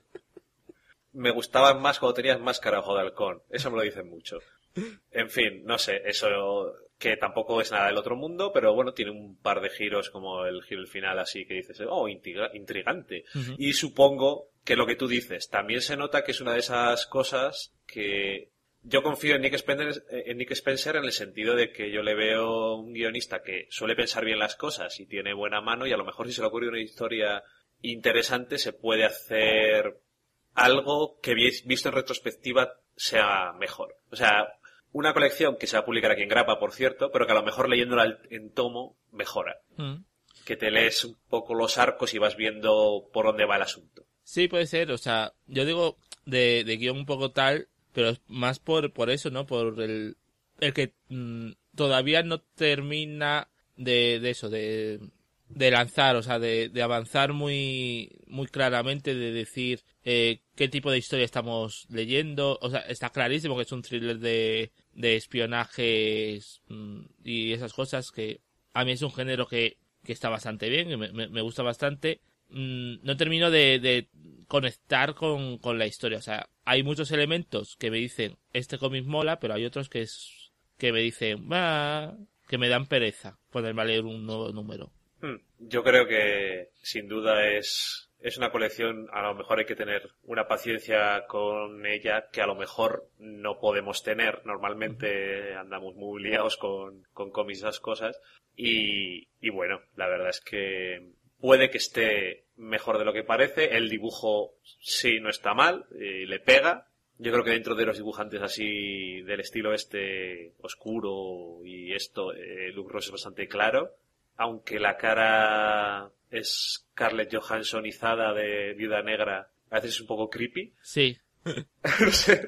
Me gustaban más cuando tenías máscara Ojo de Halcón. Eso me lo dicen mucho. En fin, no sé, eso que tampoco es nada del otro mundo, pero bueno, tiene un par de giros como el giro final así que dices, oh, intriga- intrigante. Uh-huh. Y supongo que lo que tú dices, también se nota que es una de esas cosas que yo confío en Nick Spencer, en Nick Spencer en el sentido de que yo le veo un guionista que suele pensar bien las cosas y tiene buena mano, y a lo mejor si se le ocurre una historia interesante se puede hacer algo que visto en retrospectiva sea mejor. O sea, una colección que se va a publicar aquí en Grapa, por cierto, pero que a lo mejor leyéndola en tomo mejora. Mm. Que te lees un poco los arcos y vas viendo por dónde va el asunto. Sí, puede ser. O sea, yo digo de, de guión un poco tal, pero es más por, por eso, ¿no? Por el, el que mmm, todavía no termina de, de eso, de... de lanzar, o sea, de, de avanzar muy muy claramente, de decir eh, qué tipo de historia estamos leyendo. O sea, está clarísimo que es un thriller de, de espionajes mmm, y esas cosas, que a mí es un género que, que está bastante bien, que me, me, me gusta bastante. Mm, no termino de, de conectar con, con la historia. O sea, hay muchos elementos que me dicen, este cómic mola, pero hay otros que es que me dicen, bah, que me dan pereza ponerme a leer un nuevo número. Yo creo que sin duda es, es una colección, a lo mejor hay que tener una paciencia con ella que a lo mejor no podemos tener. Normalmente andamos muy liados con, con cómics y esas cosas. Y, y bueno, la verdad es que puede que esté mejor de lo que parece. El dibujo sí no está mal, eh, le pega. Yo creo que dentro de los dibujantes así del estilo este oscuro y esto, eh, Luke Ross es bastante claro. Aunque la cara es Scarlett Johanssonizada de Viuda Negra, a veces es un poco creepy. Sí. No sé.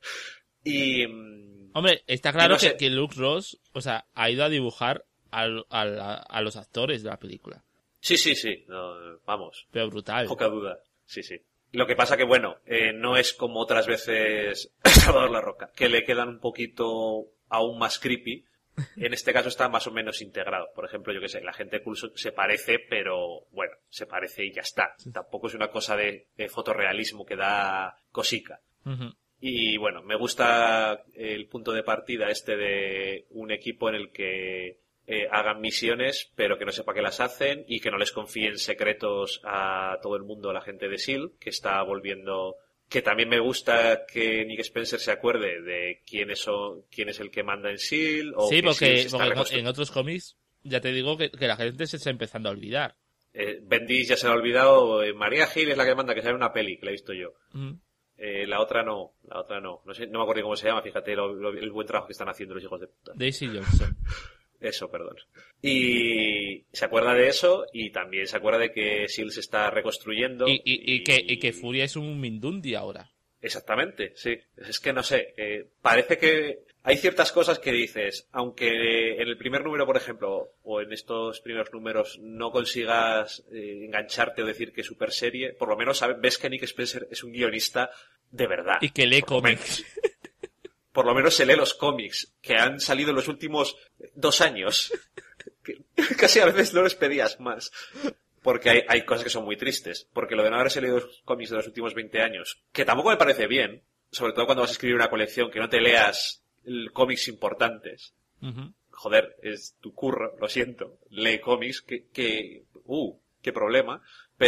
Y... Hombre, está claro no que, sé. que Luke Ross, o sea, ha ido a dibujar al, al, a, a los actores de la película. Sí, sí, sí. No, vamos. Pero brutal. Poca duda. Sí, sí. Lo que pasa que, bueno, eh, no es como otras veces Salvador La Roca, que le quedan un poquito aún más creepy. En este caso está más o menos integrado. Por ejemplo, yo que sé, la gente cool se parece, pero bueno, se parece y ya está. Sí. Tampoco es una cosa de, de fotorrealismo que da cosica. Uh-huh. Y bueno, me gusta el punto de partida este de un equipo en el que eh, hagan misiones, pero que no sepa que las hacen y que no les confíen secretos a todo el mundo, a la gente de S E A L, que está volviendo... Que también me gusta que Nick Spencer se acuerde de quién es, o, quién es el que manda en S E A L. O sí, que porque, S E A L porque reconstru- en otros cómics ya te digo que, que la gente se está empezando a olvidar. Eh, Bendis ya se lo ha olvidado. Eh, María Gil es la que manda, que sale una peli, que la he visto yo. Mm. Eh, la otra no, la otra no. No sé, no me acuerdo cómo se llama, fíjate lo, lo, el buen trabajo que están haciendo los hijos de puta. Daisy Johnson. Eso, perdón. Y se acuerda de eso y también se acuerda de que S E A L se está reconstruyendo. Y, y, y, y... Que, y que Furia es un Mindundi ahora. Exactamente, sí. Es que no sé, eh, parece que hay ciertas cosas que dices, aunque en el primer número, por ejemplo, o en estos primeros números no consigas eh, engancharte o decir que es super serie, por lo menos sabes, ves que Nick Spencer es un guionista de verdad. Y que lee cómics. Por lo menos se lee los cómics que han salido en los últimos dos años. Casi a veces no les pedías más. Porque hay, hay cosas que son muy tristes. Porque lo de no haberse leído los cómics de los últimos veinte años, que tampoco me parece bien, sobre todo cuando vas a escribir una colección, que no te leas cómics importantes. Uh-huh. Joder, es tu curro, lo siento. Lee cómics que, que, uh, qué problema.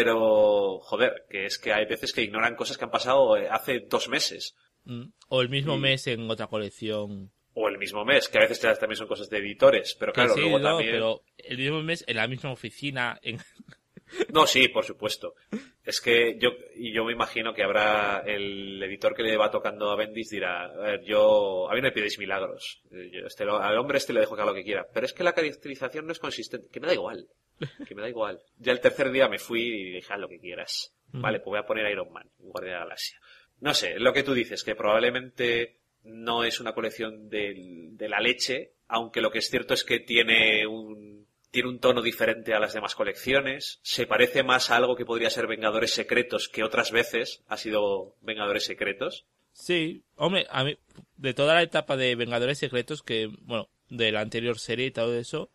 Pero, joder, que es que hay veces que ignoran cosas que han pasado hace dos meses. Mm. O el mismo y... mes en otra colección. O el mismo mes, que a veces también son cosas de editores. Pero claro, sí, luego no, también... pero el mismo mes en la misma oficina, en... No, sí, por supuesto. Es que yo, y yo me imagino que habrá el editor que le va tocando a Bendis dirá, a ver, yo, a mí no me pides milagros. Yo este, al hombre este le dejo que haga lo que quiera. Pero es que la caracterización no es consistente. Que me da igual. Que me da igual. Ya el tercer día me fui y dije, haz lo que quieras. Uh-huh. Vale, pues voy a poner Iron Man, Guardia de la Galaxia. No sé, lo que tú dices, que probablemente no es una colección de, de la leche, aunque lo que es cierto es que tiene un, tiene un tono diferente a las demás colecciones, se parece más a algo que podría ser Vengadores Secretos que otras veces ha sido Vengadores Secretos. Sí, hombre, a mí, de toda la etapa de Vengadores Secretos, que, bueno, de la anterior serie y todo eso,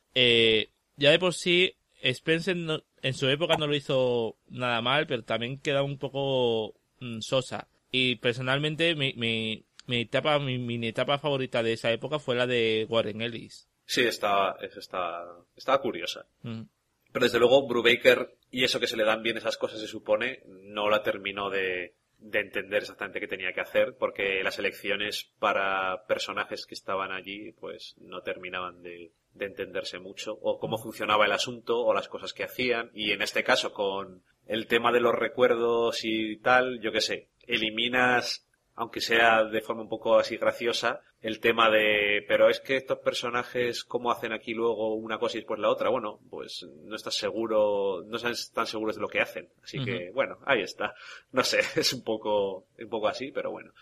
eh, ya de por sí, Spencer no, en su época no lo hizo nada mal, pero también queda un poco mmm, sosa. Y personalmente, mi, mi, mi etapa, mi, mi etapa favorita de esa época fue la de Warren Ellis. Sí, estaba, estaba, estaba curiosa. Mm. Pero desde luego, Brubaker, y eso que se le dan bien esas cosas se supone, no la terminó de, de entender exactamente qué tenía que hacer, porque las elecciones para personajes que estaban allí, pues, no terminaban de, de entenderse mucho, o cómo funcionaba el asunto, o las cosas que hacían, y en este caso, con el tema de los recuerdos y tal, yo qué sé, eliminas, aunque sea de forma un poco así graciosa, el tema de, pero es que estos personajes, ¿cómo hacen aquí luego una cosa y después la otra? Bueno, pues no estás seguro, no están seguros de lo que hacen. Así uh-huh. que, bueno, ahí está. No sé, es un poco, un poco así, pero bueno.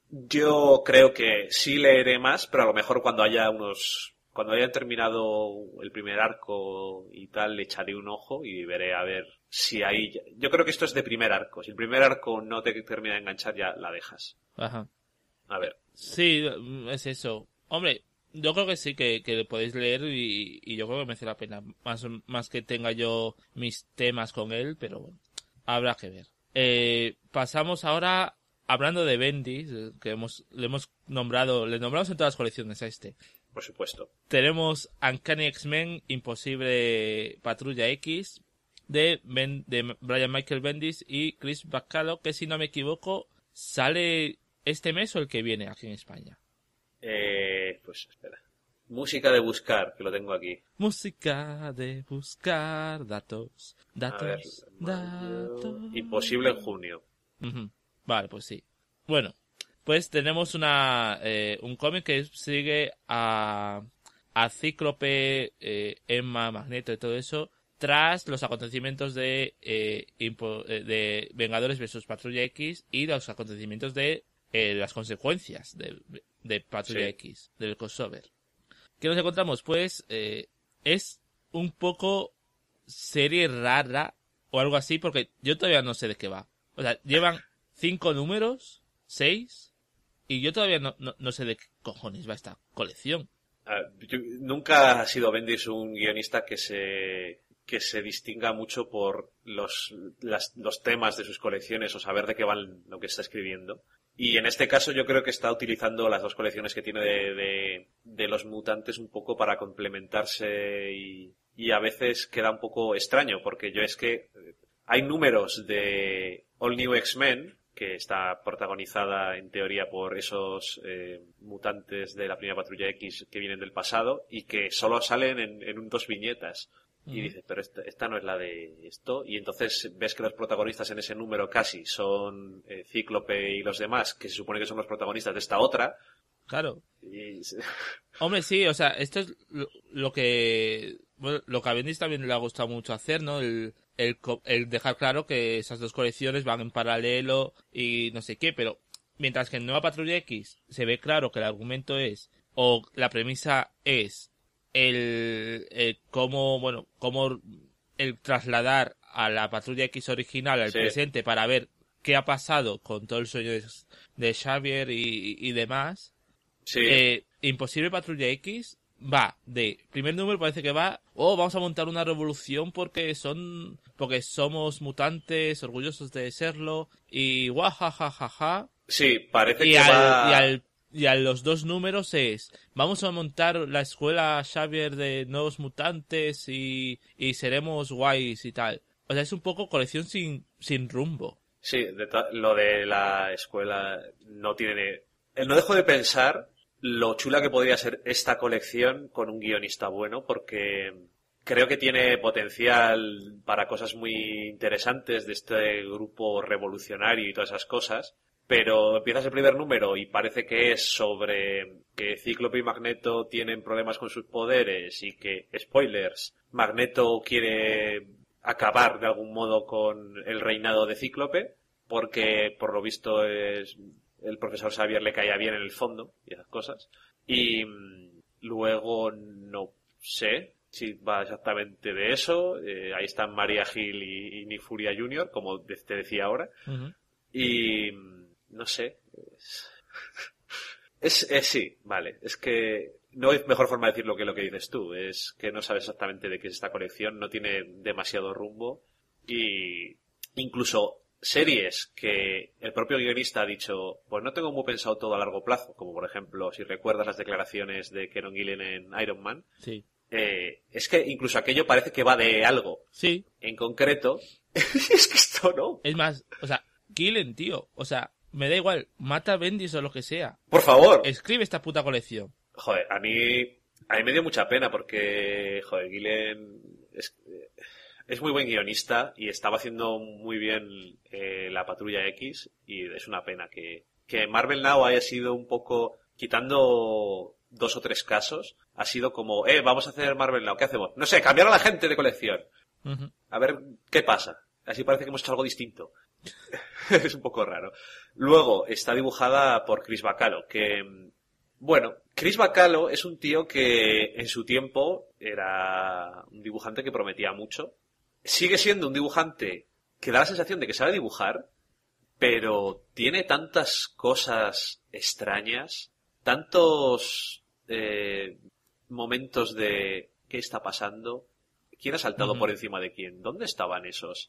Yo creo que sí leeré más, pero a lo mejor cuando haya unos, cuando hayan terminado el primer arco y tal, le echaré un ojo y veré a ver si ahí, yo creo que esto es de primer arco. Si el primer arco no te termina de enganchar, ya la dejas. Ajá. A ver. Sí, es eso. Hombre, yo creo que sí, que, que podéis leer y, y yo creo que merece la pena. Más, más que tenga yo mis temas con él, pero bueno, habrá que ver. Eh, pasamos ahora, hablando de Bendis, que hemos, le hemos nombrado, le nombramos en todas las colecciones a este. Por supuesto. Tenemos Uncanny X-Men, Imposible Patrulla X, de, ben, de Brian Michael Bendis y Chris Bacalo, que si no me equivoco, sale este mes o el que viene aquí en España. Eh, pues espera. Música de buscar, que lo tengo aquí. Música de buscar, datos, datos, a ver, datos. Imposible en junio. Uh-huh. Vale, pues sí. Bueno, pues tenemos una eh, un cómic que sigue a, a Cíclope, eh, Emma, Magneto y todo eso, tras los acontecimientos de, eh, impo, eh, de Vengadores versus Patrulla X y los acontecimientos de eh, las consecuencias de, de Patrulla sí. X, del crossover. ¿Qué nos encontramos? Pues eh, es un poco serie rara o algo así, porque yo todavía no sé de qué va. O sea, llevan cinco números, seis, y yo todavía no, no, no sé de qué cojones va esta colección. Uh, yo, nunca ha sido Bendis un guionista que se que se distinga mucho por los las, los temas de sus colecciones o saber de qué van lo que está escribiendo. Y en este caso yo creo que está utilizando las dos colecciones que tiene de, de, de los mutantes un poco para complementarse y, y a veces queda un poco extraño porque yo es que hay números de All New X-Men que está protagonizada en teoría por esos eh, mutantes de la primera Patrulla X que vienen del pasado y que solo salen en, en dos viñetas. Y uh-huh. dices, pero esta, esta no es la de esto. Y entonces ves que los protagonistas en ese número casi son eh, Cíclope y los demás, que se supone que son los protagonistas de esta otra. Claro. Y... Hombre, sí, o sea, esto es lo, lo que... Bueno, lo que a Bendis también le ha gustado mucho hacer, ¿no? El, el, el dejar claro que esas dos colecciones van en paralelo y no sé qué, pero mientras que en Nueva Patrulla X se ve claro que el argumento es, o la premisa es, el, el cómo, bueno, cómo el trasladar a la Patrulla X original al sí. presente para ver qué ha pasado con todo el sueño de, de Xavier y, y demás. Sí. Eh, Imposible Patrulla X va de primer número, parece que va, oh, vamos a montar una revolución porque son, porque somos mutantes, orgullosos de serlo, y guajajajaja. Sí, parece y que al, va... Y, al, y a los dos números es, vamos a montar la escuela Xavier de nuevos mutantes y, y seremos guays y tal. O sea, es un poco colección sin, sin rumbo. Sí, de ta- lo de la escuela no tiene... No dejo de pensar lo chula que podría ser esta colección con un guionista bueno, porque creo que tiene potencial para cosas muy interesantes de este grupo revolucionario y todas esas cosas, pero empiezas el primer número y parece que es sobre que Cíclope y Magneto tienen problemas con sus poderes y que, spoilers, Magneto quiere acabar de algún modo con el reinado de Cíclope, porque por lo visto es... el profesor Xavier le caía bien en el fondo y esas cosas. Y luego no sé si va exactamente de eso. Eh, ahí están Maria Hill y, y Nick Furia junior, como te decía ahora. Uh-huh. Y no sé. Es, es, es sí, vale. Es que no hay mejor forma de decirlo que lo que dices tú. Es que no sabes exactamente de qué es esta colección. No tiene demasiado rumbo. Y incluso... series que el propio guionista ha dicho, pues no tengo muy pensado todo a largo plazo, como por ejemplo, si recuerdas las declaraciones de Kieron Gillen en Iron Man, sí. eh, es que incluso aquello parece que va de algo. Sí. En concreto, es que esto no. Es más, o sea, Gillen, tío, o sea, me da igual, mata a Bendis o lo que sea. Por favor. Escribe esta puta colección. Joder, a mí, a mí me dio mucha pena porque, joder, Gillen es... Es muy buen guionista y estaba haciendo muy bien eh, la Patrulla X y es una pena que, que Marvel Now haya sido un poco, quitando dos o tres casos, ha sido como, eh, vamos a hacer Marvel Now, ¿qué hacemos? No sé, cambiar a la gente de colección. Uh-huh. A ver qué pasa. Así parece que hemos hecho algo distinto. Es un poco raro. Luego está dibujada por Chris Bacalo, que... Bueno, Chris Bacalo es un tío que en su tiempo era un dibujante que prometía mucho. Sigue siendo un dibujante que da la sensación de que sabe dibujar, pero tiene tantas cosas extrañas, tantos eh, momentos de ¿qué está pasando? ¿Quién ha saltado uh-huh. por encima de quién? ¿Dónde estaban esos?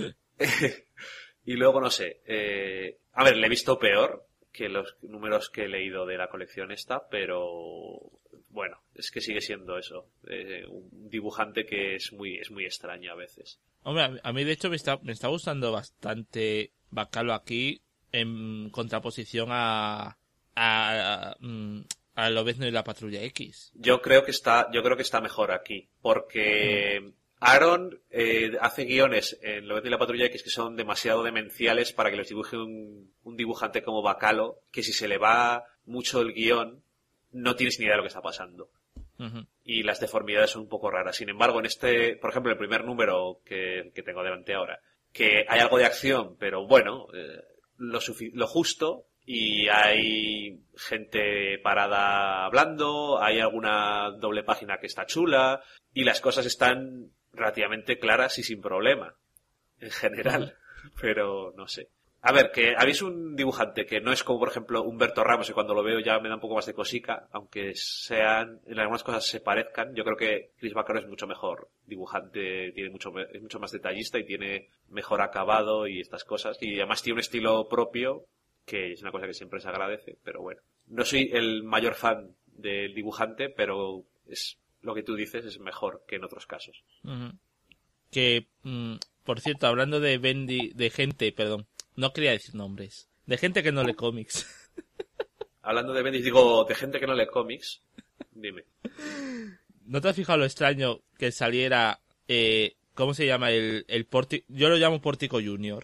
Y luego, no sé, eh, a ver, le he visto peor que los números que he leído de la colección esta, pero... Bueno, es que sigue siendo eso, eh, un dibujante que es muy es muy extraño a veces. Hombre, a mí de hecho me está me está gustando bastante Bacalo aquí en contraposición a a, a, a Lobezno y la Patrulla X. Yo creo que está yo creo que está mejor aquí, porque mm. Aaron eh, hace guiones en Lobezno y la Patrulla X que son demasiado demenciales para que los dibuje un, un dibujante como Bacalo, que si se le va mucho el guión no tienes ni idea de lo que está pasando. Uh-huh. Y las deformidades son un poco raras. Sin embargo, en este, por ejemplo, el primer número que, que tengo delante ahora, que hay algo de acción, pero bueno, eh, lo, sufi- lo justo, y hay gente parada hablando, hay alguna doble página que está chula, y las cosas están relativamente claras y sin problema, en general. Uh-huh. Pero, no sé. A ver, que habéis un dibujante que no es como, por ejemplo, Humberto Ramos, que cuando lo veo ya me da un poco más de cosica, aunque sean, en algunas cosas se parezcan. Yo creo que Chris Bacaro es mucho mejor dibujante, tiene mucho, es mucho más detallista y tiene mejor acabado y estas cosas. Y además tiene un estilo propio, que es una cosa que siempre se agradece, pero bueno. No soy el mayor fan del dibujante, pero es lo que tú dices, es mejor que en otros casos. Uh-huh. Que, mm, por cierto, hablando de Bendy, de gente, perdón, no quería decir nombres, de gente que no lee cómics. Hablando de Bendis, digo, de gente que no lee cómics, dime. ¿No te has fijado lo extraño que saliera, eh, ¿cómo se llama? El, el Porti... Yo lo llamo Pórtico Junior.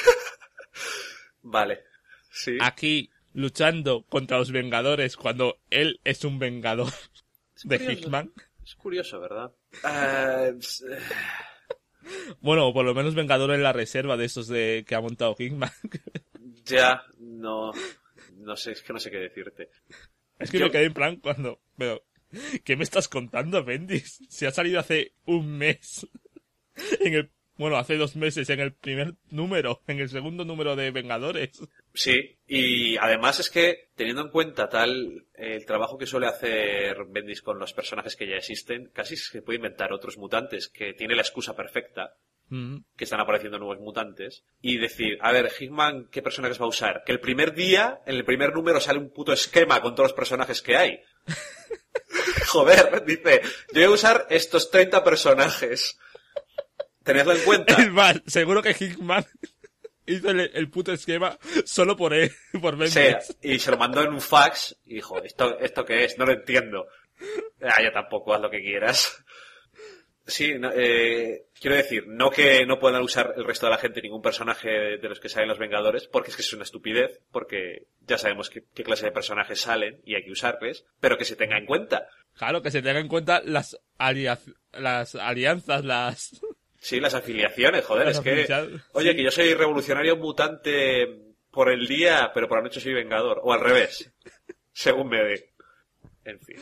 Vale, sí. Aquí, luchando contra los Vengadores cuando él es un Vengador es de curioso, Hickman. Es curioso, ¿verdad? Uh, Bueno, o por lo menos Vengador en la reserva de esos de que ha montado Hickman. Ya, no, no sé, es que no sé qué decirte. Es que Yo... me quedé en plan cuando... Pero, ¿qué me estás contando, Bendis? Si ha salido hace un mes. En el... Bueno, hace dos meses en el primer número, en el segundo número de Vengadores. Sí, y además es que, teniendo en cuenta tal el trabajo que suele hacer Bendis con los personajes que ya existen, casi se puede inventar otros mutantes, que tiene la excusa perfecta, mm-hmm. que están apareciendo nuevos mutantes, y decir, a ver, Hickman, ¿qué personajes va a usar? Que el primer día, en el primer número sale un puto esquema con todos los personajes que hay. Joder, dice, yo voy a usar estos treinta personajes. Tenedlo en cuenta. Es más, seguro que Hickman hizo el, el puto esquema solo por él, por Bendis. Sí, y se lo mandó en un fax y dijo, ¿esto, esto qué es? No lo entiendo. Ah, ya tampoco, haz lo que quieras. Sí, no, eh, quiero decir, no que no puedan usar el resto de la gente ningún personaje de los que salen los Vengadores, porque es que es una estupidez, porque ya sabemos qué, qué clase de personajes salen y hay que usarles, pero que se tenga en cuenta. Claro, que se tenga en cuenta las, alia- las alianzas, las... Sí, las afiliaciones, joder, las es que... Oye, sí. Que yo soy revolucionario mutante por el día, pero por la noche soy vengador. O al revés, según me dé. En fin.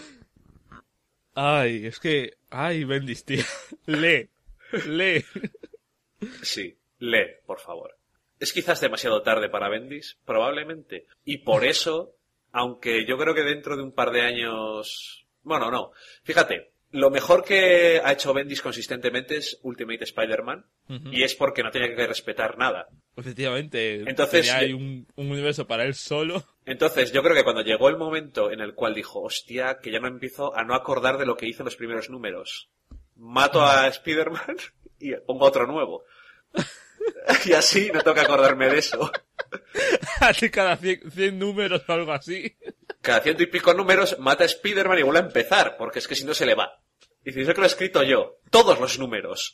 Ay, es que... Ay, Bendis, tío. Lee. Lee. Sí, lee, por favor. Es quizás demasiado tarde para Bendis, probablemente. Y por eso, aunque yo creo que dentro de un par de años... Bueno, no. Fíjate... Lo mejor que ha hecho Bendis consistentemente es Ultimate Spider-Man, uh-huh. y es porque no tenía que respetar nada. Efectivamente, entonces hay un, un universo para él solo. Entonces yo creo que cuando llegó el momento en el cual dijo, hostia, que ya no empiezo a no acordar de lo que hice en los primeros números. Mato a Spider-Man y pongo otro nuevo. Y así no tengo que acordarme de eso. Así cada cien números o algo así. Cada ciento y pico números mata a Spider-Man y vuelve a empezar, porque es que si no se le va. Y dice, eso que lo he escrito yo. Todos los números.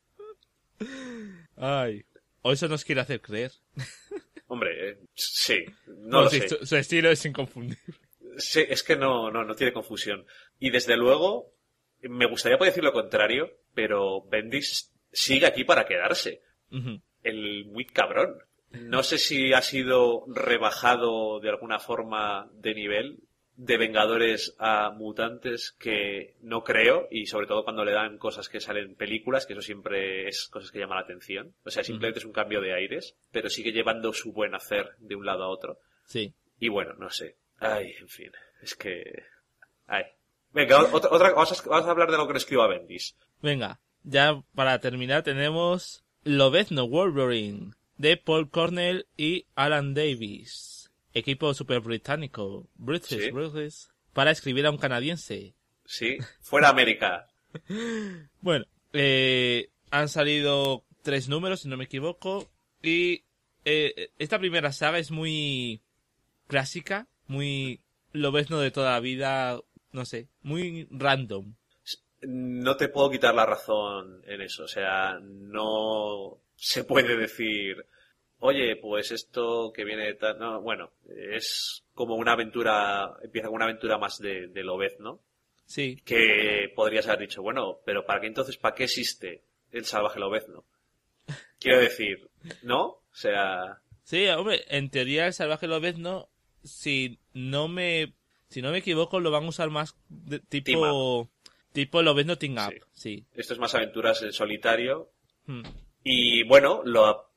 Ay. O eso nos quiere hacer creer. Hombre, eh, sí. No, no lo sí, sé. Su, su estilo es inconfundible. Sí, es que no, no, no tiene confusión. Y desde luego, me gustaría poder decir lo contrario, pero Bendis sigue aquí para quedarse. Uh-huh. El muy cabrón. No sé si ha sido rebajado de alguna forma de nivel de Vengadores a mutantes, que no creo, y sobre todo cuando le dan cosas que salen en películas, que eso siempre es cosas que llaman la atención. O sea, simplemente uh-huh. es un cambio de aires, pero sigue llevando su buen hacer de un lado a otro. Sí. Y bueno, no sé. Ay, en fin, es que... Ay. Venga, otra, otra vamos, a, vamos a hablar de lo que le escribo a Bendis. Venga, ya para terminar tenemos Lobezno Wolverine, de Paul Cornell y Alan Davis, equipo super británico, British, ¿sí? British, para escribir a un canadiense. Sí, fuera América. Bueno, eh, han salido tres números, si no me equivoco, y eh, esta primera saga es muy clásica, muy Lobezno de toda la vida, no sé, muy random. No te puedo quitar la razón en eso, o sea, no se puede decir, oye, pues esto que viene de tal... No, bueno, es como una aventura, empieza con una aventura más de, de Lobezno. Sí. Que podrías haber dicho, bueno, pero ¿para qué entonces, para qué existe el salvaje Lobezno? Quiero decir, ¿no? O sea... Sí, hombre, en teoría el salvaje Lobezno, si no me, si no me equivoco, lo van a usar más de, tipo... Tipo Lobezno Team Up, sí. sí. Esto es más aventuras en solitario. Hmm. Y bueno, lo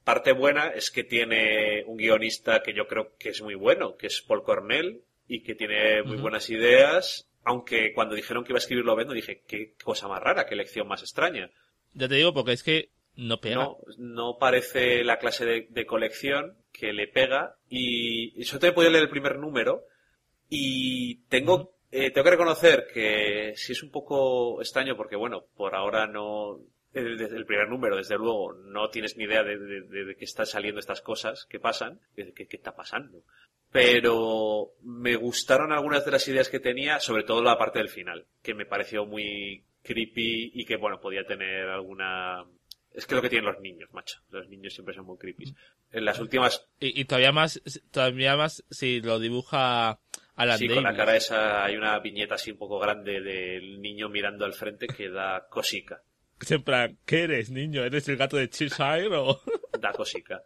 parte buena es que tiene un guionista que yo creo que es muy bueno, que es Paul Cornell, y que tiene muy uh-huh. buenas ideas, aunque cuando dijeron que iba a escribir Lobezno dije, qué cosa más rara, qué elección más extraña. Ya te digo, porque es que no pega. No, no parece la clase de, de colección que le pega, y, y yo te he podido leer el primer número, y tengo, uh-huh. eh, tengo que reconocer que sí es un poco extraño, porque bueno, por ahora no... Desde el primer número, desde luego, no tienes ni idea de, de, de, de qué están saliendo estas cosas que pasan, de qué, qué está pasando. Pero me gustaron algunas de las ideas que tenía, sobre todo la parte del final, que me pareció muy creepy y que, bueno, podía tener alguna... Es que lo que tienen los niños, macho. Los niños siempre son muy creepy. En las últimas... Y, y todavía más, todavía más si lo dibuja Alan Sí, Davis. con la cara esa hay una viñeta así un poco grande del niño mirando al frente que da cosica. Siempre, ¿qué eres, niño? ¿Eres el gato de Cheshire o...? Da cosica.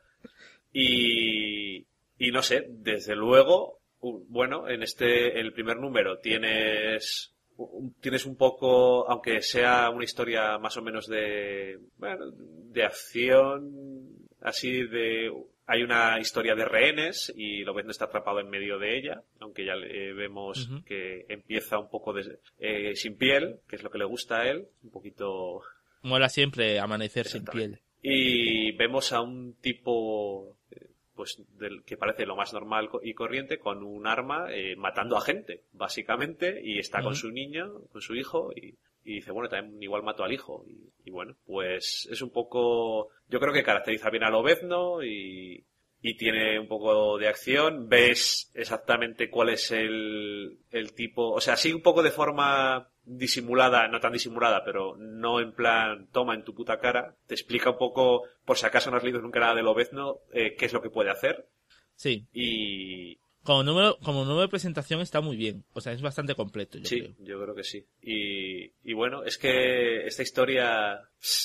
Y... Y no sé, desde luego, bueno, en este, en el primer número tienes... Tienes un poco, aunque sea una historia más o menos de, bueno, de acción, así de, hay una historia de rehenes y Lobezno está atrapado en medio de ella, aunque ya eh, vemos uh-huh. que empieza un poco de, eh, sin piel, que es lo que le gusta a él, un poquito... Mola siempre amanecer sin piel. Y vemos a un tipo... pues del que parece lo más normal y corriente, con un arma eh, matando a gente, básicamente, y está uh-huh. con su niño, con su hijo, y, y dice, bueno, también igual mato al hijo, y, y bueno, pues es un poco, yo creo que caracteriza bien a Lobezno y, y tiene un poco de acción, ves exactamente cuál es el, el tipo, o sea, sí un poco de forma disimulada, no tan disimulada, pero no en plan toma en tu puta cara, te explica un poco, por si acaso no has leído nunca nada de Lobezno, eh, qué es lo que puede hacer. Sí. Y... Como número, como número de presentación está muy bien, o sea, es bastante completo, yo sí, creo. yo creo que sí. Y, y bueno, es que esta historia...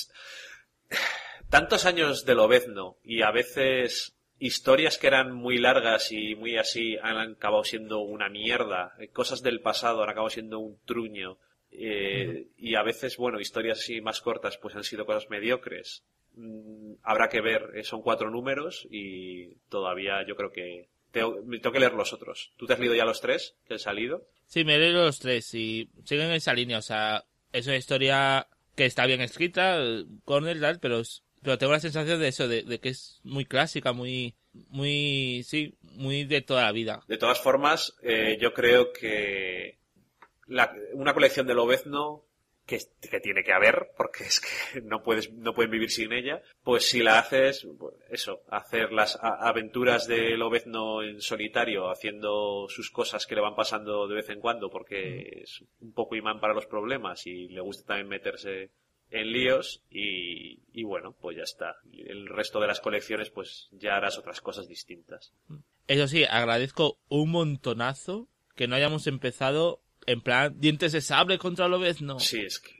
Tantos años de Lobezno y a veces... historias que eran muy largas y muy así han acabado siendo una mierda. Cosas del pasado han acabado siendo un truño. Eh, uh-huh. Y a veces, bueno, historias así más cortas pues han sido cosas mediocres. Mm, habrá que ver. Eh, son cuatro números y todavía yo creo que... Tengo, tengo que leer los otros. ¿Tú te has leído ya los tres que han salido? Sí, me he leído los tres y siguen en esa línea. O sea, es una historia que está bien escrita, Cornell, tal, pero... Es... Pero tengo la sensación de eso, de, de que es muy clásica, muy, muy, sí, muy de toda la vida. De todas formas, eh, yo creo que la, una colección de Lobezno que, que tiene que haber, porque es que no puedes, no pueden vivir sin ella, pues si la haces, pues eso, hacer las a, aventuras de Lobezno en solitario, haciendo sus cosas que le van pasando de vez en cuando, porque mm. es un poco imán para los problemas y le gusta también meterse en líos y, y bueno, pues ya está. El resto de las colecciones pues ya harás otras cosas distintas. Eso sí, agradezco un montonazo que no hayamos empezado en plan dientes de sable contra Lobezno. Sí, es que...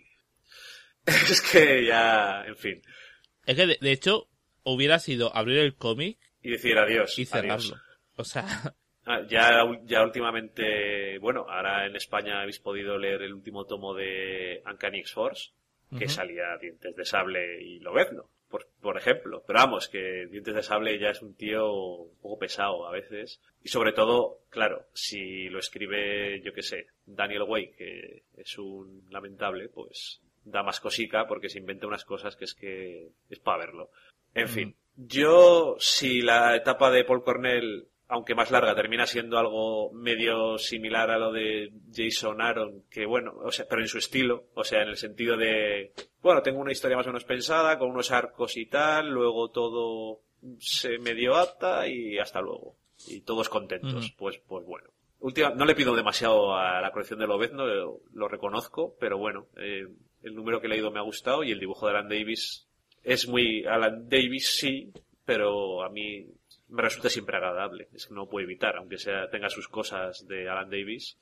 es que ya... en fin. Es que de, de hecho hubiera sido abrir el cómic y decir adiós. Y cerrarlo. Adiós. O sea... Ah, ya, ya últimamente... Bueno, ahora en España habéis podido leer el último tomo de Uncanny X-Force, que uh-huh. salía Dientes de Sable y Lobezno, por, por ejemplo. Pero vamos, que Dientes de Sable ya es un tío un poco pesado a veces. Y sobre todo, claro, si lo escribe, yo qué sé, Daniel Way, que es un lamentable, pues da más cosica porque se inventa unas cosas que es que es para verlo. En uh-huh. fin, yo, si la etapa de Paul Cornell, aunque más larga, termina siendo algo medio similar a lo de Jason Aaron, que bueno, o sea, pero en su estilo, o sea, en el sentido de, bueno, tengo una historia más o menos pensada, con unos arcos y tal, luego todo se medio ata y hasta luego. Y todos contentos, uh-huh. pues, pues bueno. Última, no le pido demasiado a la colección de Lobezno, lo, lo reconozco, pero bueno, eh, el número que he leído me ha gustado y el dibujo de Alan Davis es muy, Alan Davis sí, pero a mí me resulta siempre agradable, es que no puedo evitar, aunque sea tenga sus cosas de Alan Davis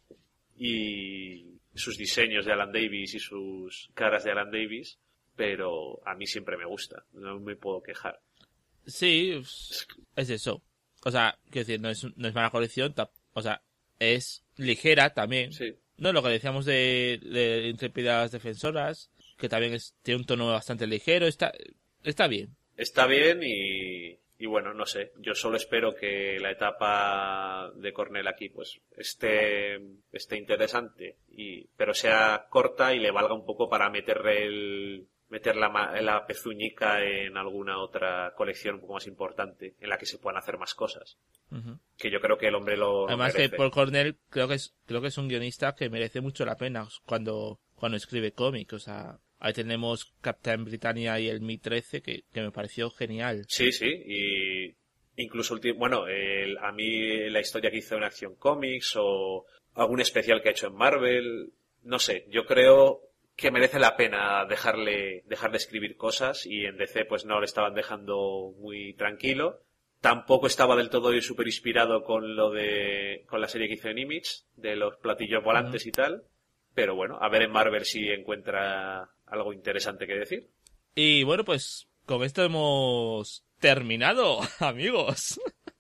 y sus diseños de Alan Davis y sus caras de Alan Davis, pero a mí siempre me gusta, no me puedo quejar. Sí, es eso. O sea, quiero decir, no es, no es mala colección, o sea, es ligera también. Sí. No, lo que decíamos de, de Intrépidas Defensoras, que también es, tiene un tono bastante ligero, está, está bien. está bien y, y bueno, no sé, yo solo espero que la etapa de Cornell aquí pues esté, esté interesante, y, pero sea corta y le valga un poco para meterle el, meter la, la pezuñica en alguna otra colección un poco más importante en la que se puedan hacer más cosas. Uh-huh. Que yo creo que el hombre lo, Además lo merece. que Paul Cornell creo que es creo que es un guionista que merece mucho la pena cuando cuando escribe cómic, o sea, ahí tenemos Captain Britannia y el Mi trece que, que me pareció genial. Sí, sí, y incluso bueno, el, a mí la historia que hizo en Action Comics o algún especial que ha hecho en Marvel, no sé, yo creo que merece la pena dejarle dejarle escribir cosas, y en D C pues no le estaban dejando muy tranquilo. Tampoco estaba del todo súper inspirado con lo de con la serie que hizo en Image, de los platillos volantes uh-huh. y tal. Pero bueno, a ver en Marvel si encuentra algo interesante que decir. Y bueno, pues con esto hemos terminado, amigos.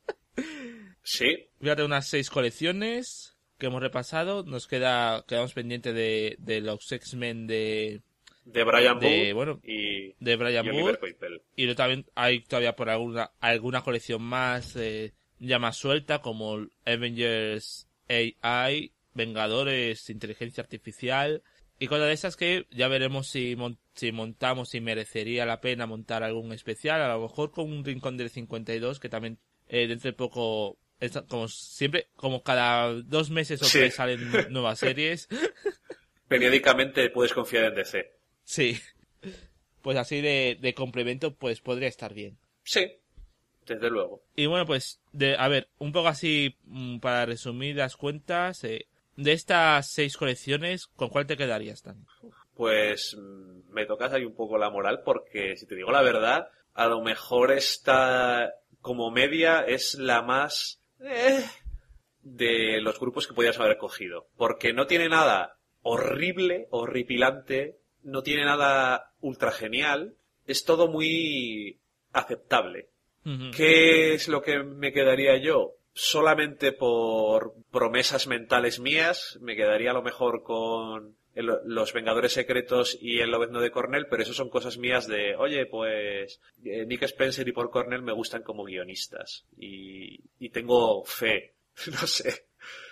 Sí. Fíjate, unas seis colecciones que hemos repasado. Nos queda quedamos pendientes de, de los X-Men de... De Brian de, Boole bueno, y, de Brian y Boole. Coipel. Y también hay todavía por alguna alguna colección más eh, ya más suelta, como Avengers A I, Vengadores, Inteligencia Artificial y cosas de esas que ya veremos si, mon- si montamos, si merecería la pena montar algún especial, a lo mejor con un Rincón del cincuenta y dos, que también eh, dentro de poco, como siempre, como cada dos meses o sí. tres salen nuevas series. Periódicamente puedes confiar en D C. Sí, pues así de, de complemento pues podría estar bien. Sí, desde luego. Y bueno, pues, de, a ver, un poco así para resumir las cuentas, eh, de estas seis colecciones, ¿con cuál te quedarías, Dani? Pues me tocas ahí un poco la moral, porque si te digo la verdad, a lo mejor esta como media es la más eh, de los grupos que podías haber cogido, porque no tiene nada horrible, horripilante, no tiene nada ultra genial, es todo muy aceptable. Uh-huh. ¿Qué es lo que me quedaría yo? Solamente por promesas mentales mías, me quedaría a lo mejor con el, los Vengadores Secretos y el Lobezno de Cornell, pero eso son cosas mías de, oye, pues eh, Nick Spencer y Paul Cornell me gustan como guionistas y, y tengo fe, no sé.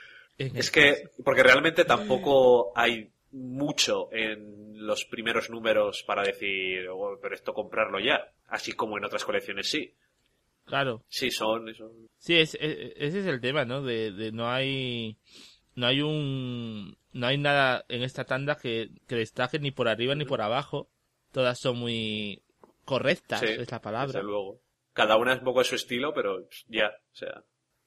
Es que, porque realmente tampoco hay mucho en los primeros números para decir, oh, pero esto comprarlo ya, así como en otras colecciones sí. Claro. Sí, son... son... Sí, es, es, ese es el tema, ¿no? De, de no hay... No hay un... No hay nada en esta tanda que, que destaque ni por arriba ni por abajo. Todas son muy correctas, sí, es la palabra. Desde luego. Cada una es un poco de su estilo, pero ya, o sea...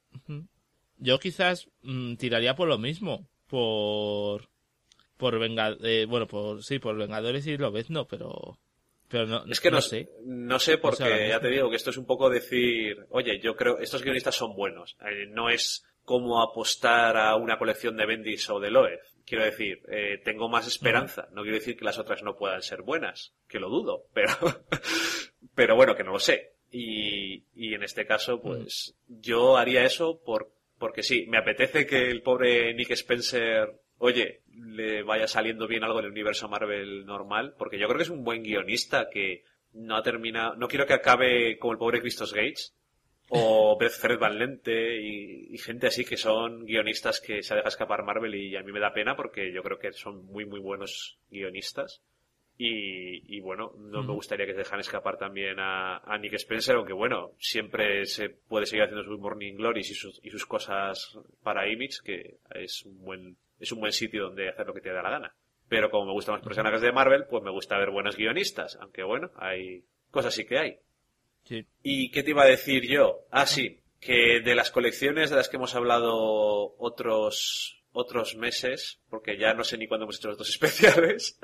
Yo quizás mmm, tiraría por lo mismo. Por... Por Venga... Eh, bueno, por sí, por Vengadores y Lobezno, pero... Pero no, es que no, no sé. No sé porque, no sé, ya te digo, que esto es un poco decir, oye, yo creo, estos guionistas son buenos. Eh, no es como apostar a una colección de Bendis o de Loeb. Quiero decir, eh, tengo más esperanza. Uh-huh. No quiero decir que las otras no puedan ser buenas, que lo dudo, pero, pero bueno, que no lo sé. Y, y en este caso, pues, uh-huh. yo haría eso por, porque sí, me apetece que el pobre Nick Spencer, oye, le vaya saliendo bien algo en el universo Marvel normal, porque yo creo que es un buen guionista que no ha terminado, no quiero que acabe como el pobre Christos Gage o Fred Van Lente y, y gente así que son guionistas que se deja escapar Marvel, y a mí me da pena porque yo creo que son muy muy buenos guionistas y, y bueno, no uh-huh. me gustaría que se dejan escapar también a, a Nick Spencer, aunque bueno, siempre se puede seguir haciendo sus Morning Glories y sus, y sus cosas para Image, que es un buen es un buen sitio donde hacer lo que te da la gana. Pero como me gustan los personajes de Marvel, pues me gusta ver buenos guionistas. Aunque bueno, hay cosas sí que hay. Sí. ¿Y qué te iba a decir yo? Ah, sí, que de las colecciones de las que hemos hablado otros otros meses, porque ya no sé ni cuándo hemos hecho los dos especiales,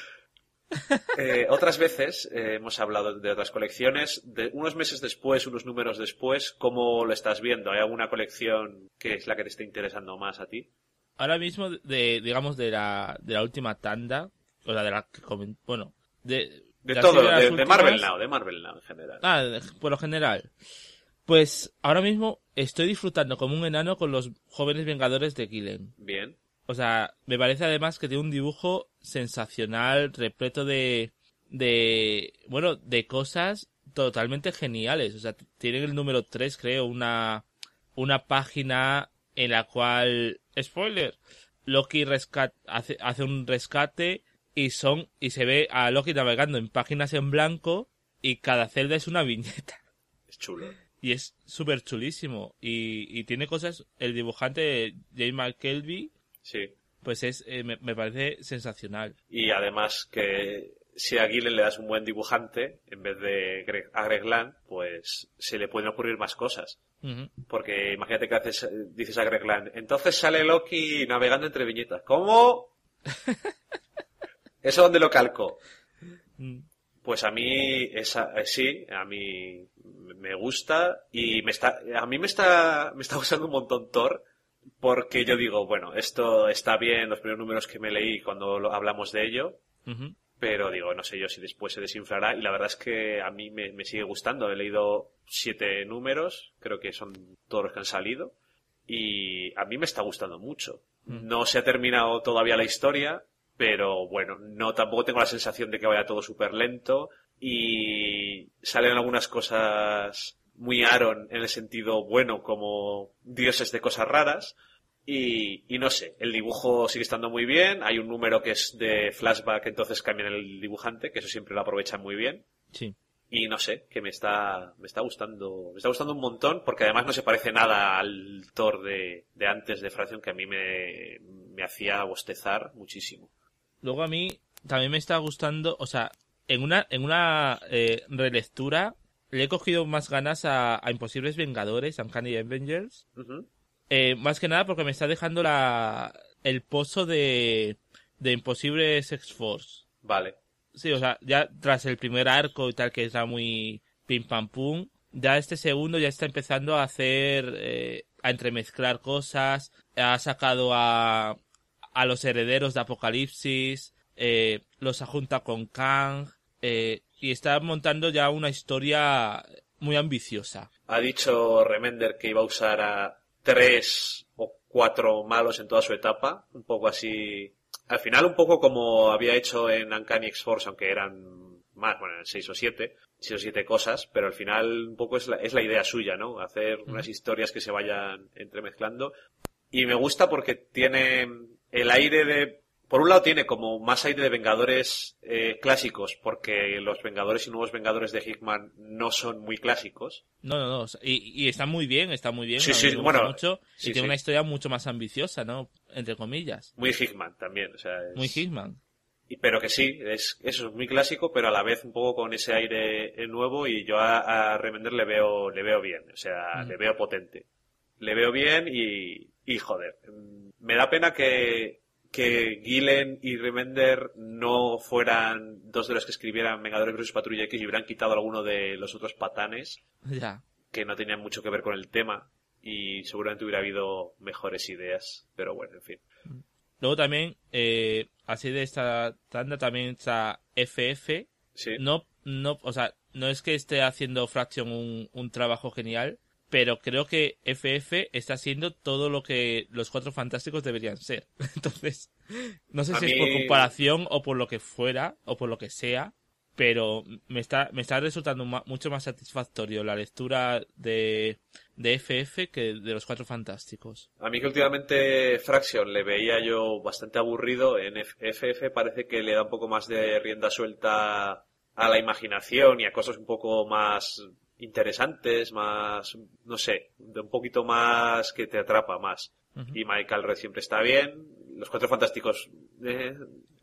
eh, otras veces eh, hemos hablado de otras colecciones, de unos meses después, unos números después, ¿cómo lo estás viendo? ¿Hay alguna colección que es la que te esté interesando más a ti? Ahora mismo, de digamos, de la de la última tanda, o la de la que coment... bueno, de... De, de todo, de, de, últimas... de Marvel Now, de Marvel Now en general. Ah, de, por lo general. Pues ahora mismo estoy disfrutando como un enano con los Jóvenes Vengadores de Gillen. Bien. O sea, me parece además que tiene un dibujo sensacional, repleto de... de... bueno, de cosas totalmente geniales. O sea, tienen el número tres, creo, una, una página en la cual, spoiler, Loki rescate, hace, hace un rescate y son y se ve a Loki navegando en páginas en blanco y cada celda es una viñeta. Es chulo. Y es súper chulísimo. Y, y tiene cosas, el dibujante James McKelvey, sí, pues es eh, me, me parece sensacional. Y además que si a Gillen le das un buen dibujante, en vez de Greg, a Greg Land, pues se le pueden ocurrir más cosas. Uh-huh. Porque imagínate que haces, dices a Greg Land, entonces sale Loki navegando entre viñetas. ¿Cómo? ¿Eso dónde lo calco? Mm. Pues a mí, esa, eh, sí, a mí me gusta y me está, a mí me está, me está gustando un montón Thor, porque yo digo, bueno, esto está bien, los primeros números que me leí cuando lo, hablamos de ello, uh-huh. Pero digo, no sé yo si después se desinflará y la verdad es que a mí me, me sigue gustando. He leído siete números, creo que son todos los que han salido y a mí me está gustando mucho. Uh-huh. No se ha terminado todavía la historia, pero bueno, no tampoco tengo la sensación de que vaya todo súper lento y salen algunas cosas muy Aaron en el sentido bueno, como dioses de cosas raras y, y no sé, el dibujo sigue estando muy bien, hay un número que es de flashback, entonces cambian el dibujante, que eso siempre lo aprovechan muy bien. Sí. Y no sé, que me está, me está gustando, me está gustando un montón porque además no se parece nada al Thor de, de antes de Fraction que a mí me, me hacía bostezar muchísimo. Luego a mí también me está gustando, o sea, en una en una eh, relectura le he cogido más ganas a, a Imposibles Vengadores, a Uncanny Avengers, uh-huh. eh, más que nada porque me está dejando la el pozo de, de Imposibles X-Force. Vale. Sí, o sea, ya tras el primer arco y tal, que era muy pim pam pum, ya este segundo ya está empezando a hacer, eh, a entremezclar cosas, ha sacado a... a los herederos de Apocalipsis, eh, los ajunta con Kang, eh, y está montando ya una historia muy ambiciosa. Ha dicho Remender que iba a usar a tres o cuatro malos en toda su etapa, un poco así, al final un poco como había hecho en Uncanny X-Force, aunque eran más, bueno, seis o siete, seis o siete cosas, pero al final un poco es la, es la idea suya, ¿no? Hacer mm. unas historias que se vayan entremezclando. Y me gusta porque tiene el aire de... Por un lado tiene como más aire de Vengadores eh, clásicos, porque los Vengadores y Nuevos Vengadores de Hickman no son muy clásicos. No, no, no. Y, y está muy bien, está muy bien. Sí, sí, bueno. Mucho, sí, y tiene sí. una historia mucho más ambiciosa, ¿no? Entre comillas. Muy Hickman también, o sea... Es... Muy Hickman. Y, pero que sí, es eso es muy clásico, pero a la vez un poco con ese aire nuevo y yo a, a Remender le veo, le veo bien, o sea, mm. le veo potente. Le veo bien y, y joder, me da pena que... que Gillen y Remender no fueran dos de los que escribieran Vengadores versus Patrulla X y hubieran quitado alguno de los otros patanes ya. que no tenían mucho que ver con el tema y seguramente hubiera habido mejores ideas, pero bueno, en fin. Luego también, eh, así de esta tanda también está F F. Sí. No, no, o sea, no es que esté haciendo Fraction un, un trabajo genial, pero creo que F F está haciendo todo lo que los Cuatro Fantásticos deberían ser. Entonces, no sé a si mí... es por comparación o por lo que fuera, o por lo que sea, pero me está me está resultando ma- mucho más satisfactorio la lectura de, de F F que de los Cuatro Fantásticos. A mí que últimamente Fraction le veía yo bastante aburrido, en F F parece que le da un poco más de rienda suelta a la imaginación y a cosas un poco más... interesantes, más, no sé, de un poquito más que te atrapa más. Uh-huh. Y Michael Red siempre está bien. Los Cuatro Fantásticos, eh,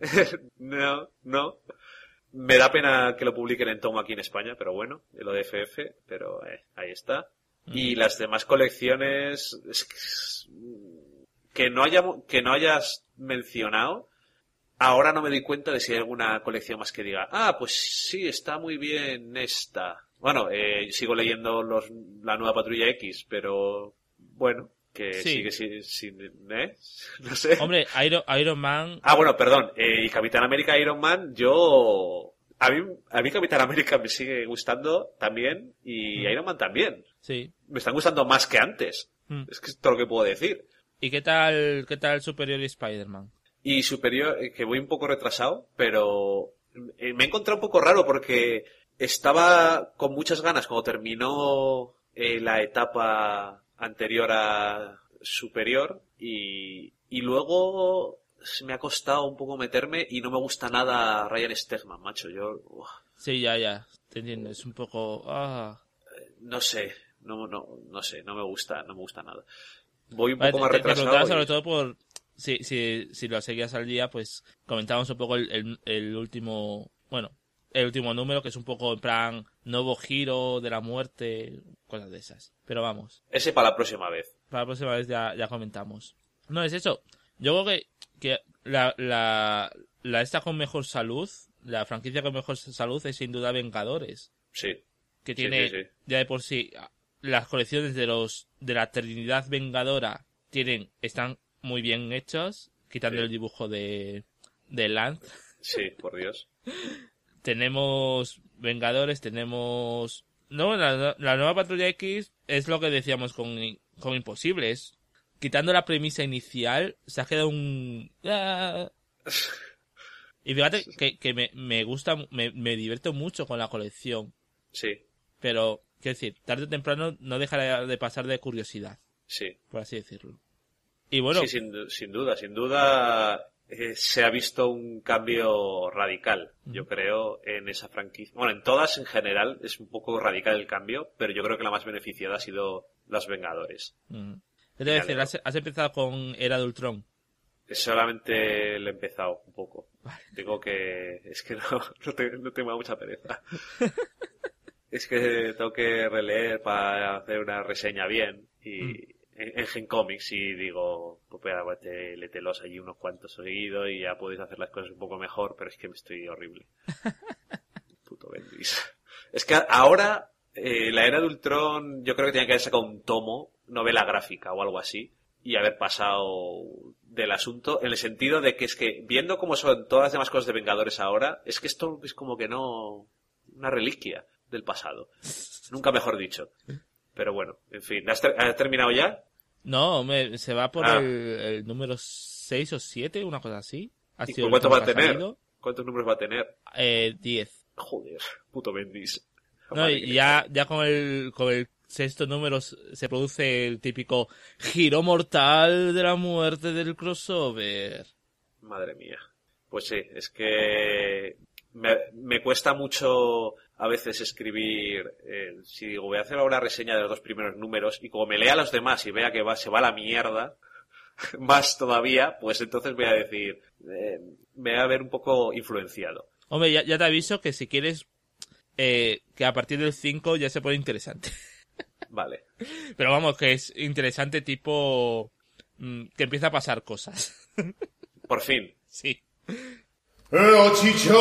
no, no. Me da pena que lo publiquen en tomo aquí en España, pero bueno, lo de F F, pero eh, ahí está. Uh-huh. Y las demás colecciones es que, que no haya, que no hayas mencionado. Ahora no me doy cuenta de si hay alguna colección más que diga, ah, pues sí, está muy bien esta. Bueno, eh, sigo leyendo los, la nueva Patrulla X, pero bueno, que sí. sigue sin, sin, ¿eh? No sé. Hombre, Iron, Iron Man... Ah, bueno, perdón, eh, y Capitán América Iron Man, yo... A mí, a mí Capitán América me sigue gustando también, y mm. Iron Man también. Sí. Me están gustando más que antes. Mm. Es que es todo lo que puedo decir. ¿Y qué tal, qué tal Superior y Spider-Man? Y Superior, eh, que voy un poco retrasado, pero eh, me he encontrado un poco raro porque... estaba con muchas ganas cuando terminó eh, la etapa anterior a superior y, y luego se me ha costado un poco meterme y no me gusta nada Ryan Stegman, macho. Yo, uf. Sí, ya, ya, te entiendo, es un poco... Ah. No sé, no, no, no sé, no me gusta, no me gusta nada. Voy un Vale, poco más te, te retrasado. preguntaba y... sobre todo por... Si, si, si lo seguías al día, pues comentábamos un poco el, el, el último... Bueno, el último número, que es un poco en plan nuevo giro de la muerte, cosas de esas. Pero vamos. Ese para la próxima vez. Para la próxima vez ya, ya comentamos. No, es eso. Yo creo que, que la, la, la esta con mejor salud, la franquicia con mejor salud es sin duda Vengadores. Sí. Que tiene, sí, sí, sí. ya de por sí, las colecciones de los de la Trinidad Vengadora tienen, están muy bien hechas, quitando Sí. el dibujo de, de Lance. Sí, por Dios. Tenemos Vengadores, tenemos... No, la, la nueva Patrulla X es lo que decíamos con, con Imposibles. Quitando la premisa inicial, se ha quedado un... ¡Ah! Y fíjate que, que me, me gusta, me, me divierto mucho con la colección. Sí, Pero, quiero decir, tarde o temprano no dejará de pasar de curiosidad, sí. por así decirlo. Y bueno, Sí, sin, du- sin duda, sin duda eh, se ha visto un cambio radical, yo creo, en esa franquicia. Bueno, en todas en general es un poco radical el cambio, pero yo creo que la más beneficiada ha sido Los Vengadores. mm, ¿qué te voy a decir? ¿Has, has empezado con Era de Ultron? Solamente le he empezado un poco. Digo que es que no, no, te- no tengo mucha pereza. Es que tengo que releer para hacer una reseña bien y Mm. en, en Gen Comics y digo, pues voy a vete- lételos allí unos cuantos seguidos y ya podéis hacer las cosas un poco mejor, pero es que me estoy horrible. Puto Bendis. Es que ahora eh, la era de Ultron yo creo que tenía que haber sacado un tomo, novela gráfica o algo así y haber pasado del asunto en el sentido de que es que viendo cómo son todas las demás cosas de Vengadores ahora, es que esto es como que no... una reliquia del pasado. Nunca mejor dicho. Pero bueno, en fin. ¿Has, ter- has terminado ya? No, me, se va por Ah. el, el número seis o siete, una cosa así. Ha ¿Y sido el cuántos va a último que ha tener? salido. ¿Cuántos números va a tener? Eh, diez. Joder, puto Bendis. No, y ya, ya con el, con el sexto número se produce el típico giro mortal de la muerte del crossover. Madre mía. Pues sí, es que me, me cuesta mucho a veces escribir, eh, si digo voy a hacer ahora reseña de los dos primeros números y como me lea los demás y vea que va, se va a la mierda, más todavía, pues entonces voy a decir, eh, me voy a ver un poco influenciado. Hombre, ya, ya te aviso que si quieres, eh, que a partir del cinco ya se pone interesante. Vale. Pero vamos, que es interesante tipo, mm, que empieza a pasar cosas. Por fin. Sí. Lo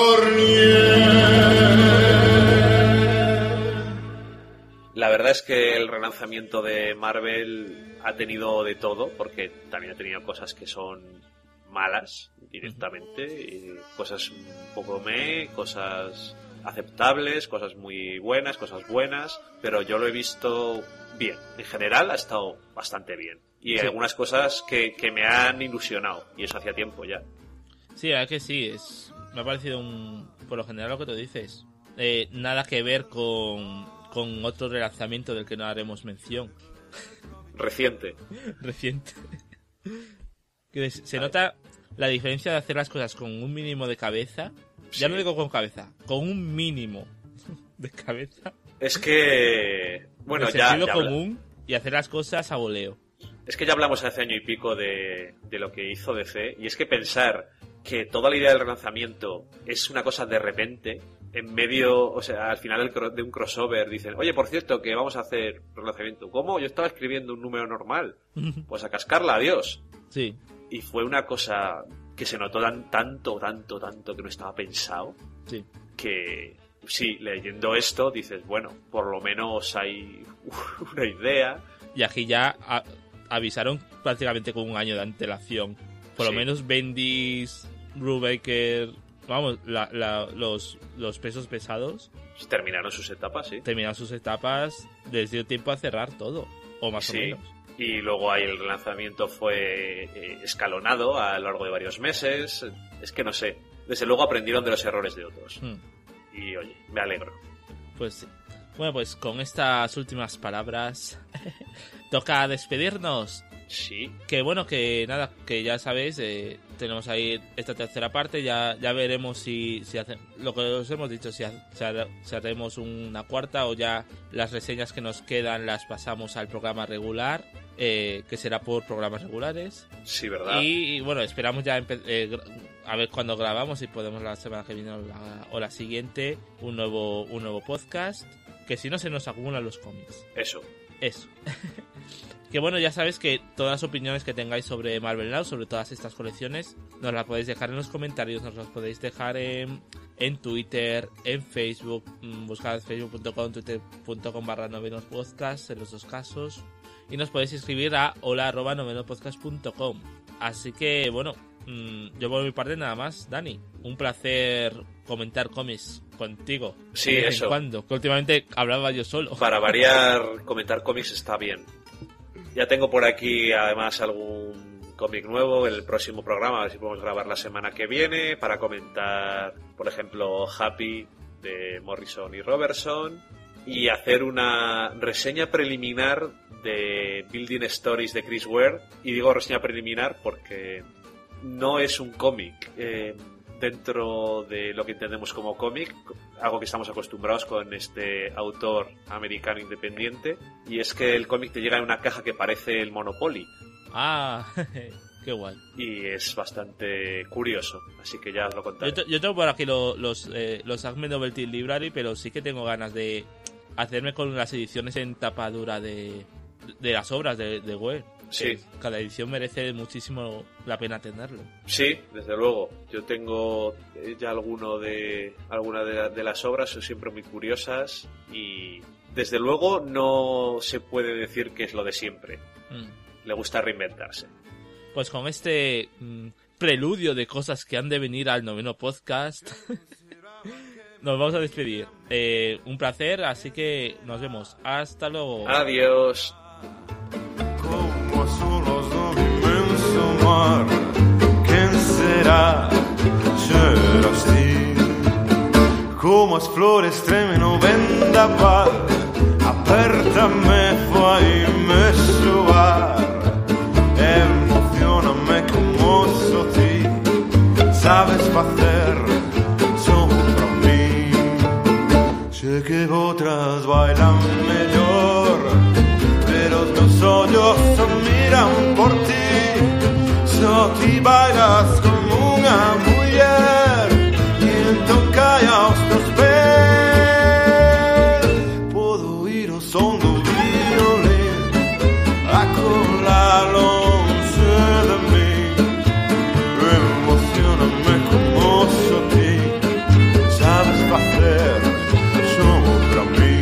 La verdad es que el relanzamiento de Marvel ha tenido de todo, porque también ha tenido cosas que son malas directamente, y cosas un poco meh, cosas aceptables, cosas muy buenas, cosas buenas, pero yo lo he visto bien. En general ha estado bastante bien. Y Sí. algunas cosas que, que me han ilusionado, y eso hacía tiempo ya. Sí, la verdad que sí, es, me ha parecido un, por lo general lo que tú dices, eh, nada que ver con, con otro relanzamiento del que no haremos mención. Reciente. Reciente. Que se se nota la diferencia de hacer las cosas con un mínimo de cabeza. Ya Sí. no digo con cabeza, con un mínimo de cabeza. Es que... Bueno, de ya... sentido ya habla- común y hacer las cosas a voleo. Es que ya hablamos hace año y pico de, de lo que hizo D C, y es que pensar que toda la idea del relanzamiento es una cosa de repente, en medio, o sea, al final del cro- de un crossover dicen, oye, por cierto, que vamos a hacer relanzamiento. ¿Cómo? Yo estaba escribiendo un número normal. Pues a cascarla, adiós. Sí. Y fue una cosa que se notó tan, tanto, tanto, tanto que no estaba pensado, Sí. que sí, leyendo esto dices, bueno, por lo menos hay una idea. Y aquí ya a- avisaron prácticamente con un año de antelación. Por lo Sí. menos Bendis, Brubaker, vamos, la, la, los, los pesos pesados Terminaron sus etapas, sí. terminaron sus etapas, les dio tiempo a cerrar todo, o más Sí. o menos. Y luego ahí el relanzamiento fue eh, escalonado a lo largo de varios meses. Es que no sé. Desde luego aprendieron de los errores de otros. Hmm. Y oye, me alegro. Pues sí. Bueno, pues con estas últimas palabras toca despedirnos. Sí. Que bueno, que nada, que ya sabéis, eh, tenemos ahí esta tercera parte, ya ya veremos si, si hacen, lo que os hemos dicho, si, ha, si, ha, si haremos una cuarta o ya las reseñas que nos quedan las pasamos al programa regular, eh, que será por programas regulares. Sí, ¿verdad? Y, y bueno, esperamos ya empe- eh, a ver cuándo grabamos, si podemos la semana que viene o la, o la siguiente, un nuevo, un nuevo podcast, que si no se nos acumulan los cómics. Eso. Eso. Que bueno, ya sabéis que todas las opiniones que tengáis sobre Marvel Now, sobre todas estas colecciones, nos las podéis dejar en los comentarios, nos las podéis dejar en, en Twitter, en Facebook, buscad facebook punto com, twitter punto com barra novenos podcast en los dos casos, y nos podéis escribir a hola arroba novenopodcast punto com. Así que bueno, yo por mi parte nada más, Dani, un placer comentar cómics contigo. Sí, de vez eso. en cuando, que últimamente hablaba yo solo. Para variar, comentar cómics está bien. Ya tengo por aquí además algún cómic nuevo en el próximo programa, a ver si podemos grabar la semana que viene para comentar, por ejemplo, Happy de Morrison y Robertson, y hacer una reseña preliminar de Building Stories de Chris Ware. Y digo reseña preliminar porque no es un cómic eh, dentro de lo que entendemos como cómic, algo que estamos acostumbrados con este autor americano independiente, y es que el cómic te llega en una caja que parece el Monopoly. Ah, qué guay. Y es bastante curioso, así que ya os lo contaré. Yo, te- yo tengo por aquí lo- los eh, los Acme Novelty Library, pero sí que tengo ganas de hacerme con las ediciones en tapa dura de, de las obras de, de Ware. Sí. Cada edición merece muchísimo la pena tenerlo. Sí, desde luego. Yo tengo ya alguno de alguna de, la- de las obras, son siempre muy curiosas y desde luego no se puede decir que es lo de siempre. Mm. Le gusta reinventarse. Pues con este mm, preludio de cosas que han de venir al noveno podcast, nos vamos a despedir. Eh, un placer, así que nos vemos. Hasta luego. Adiós. Como solos de un inmenso mar, ¿quién será? Será así. Como as flores tremano vendaval, apertame fai me soar. Emocioname como so ti, sabes facer sobre mí. Sé que otras bailan mejor, pero los ojos se miran por ti. So ti bailas como una mujer y toca a los pés. Puedo oír o son do violín a colarse de mí. Emocioname como so ti, sabes hacer sobre mí.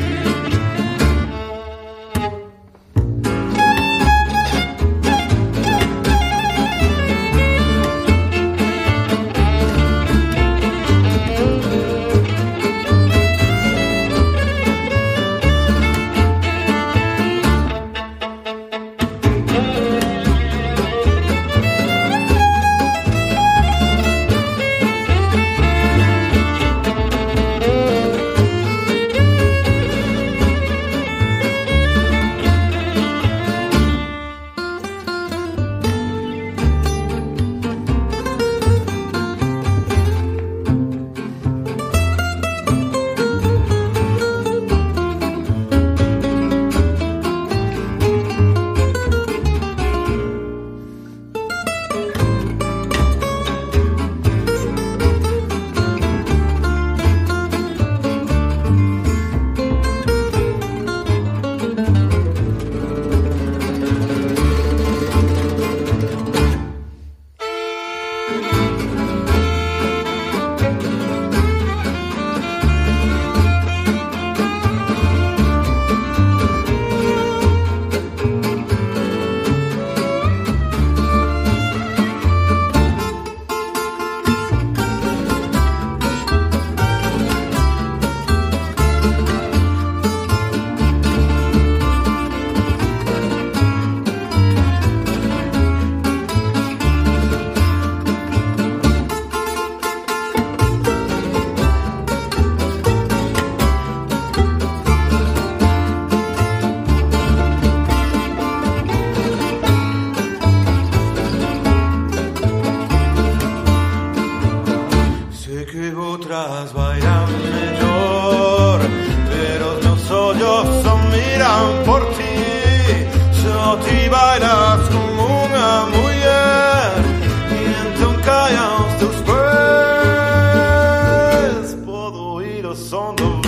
outras bailan mellor, pero os meus ollos só miran por ti. Só ti bailas como unha muller, e entón cai aos teus pés. Podo oír o son do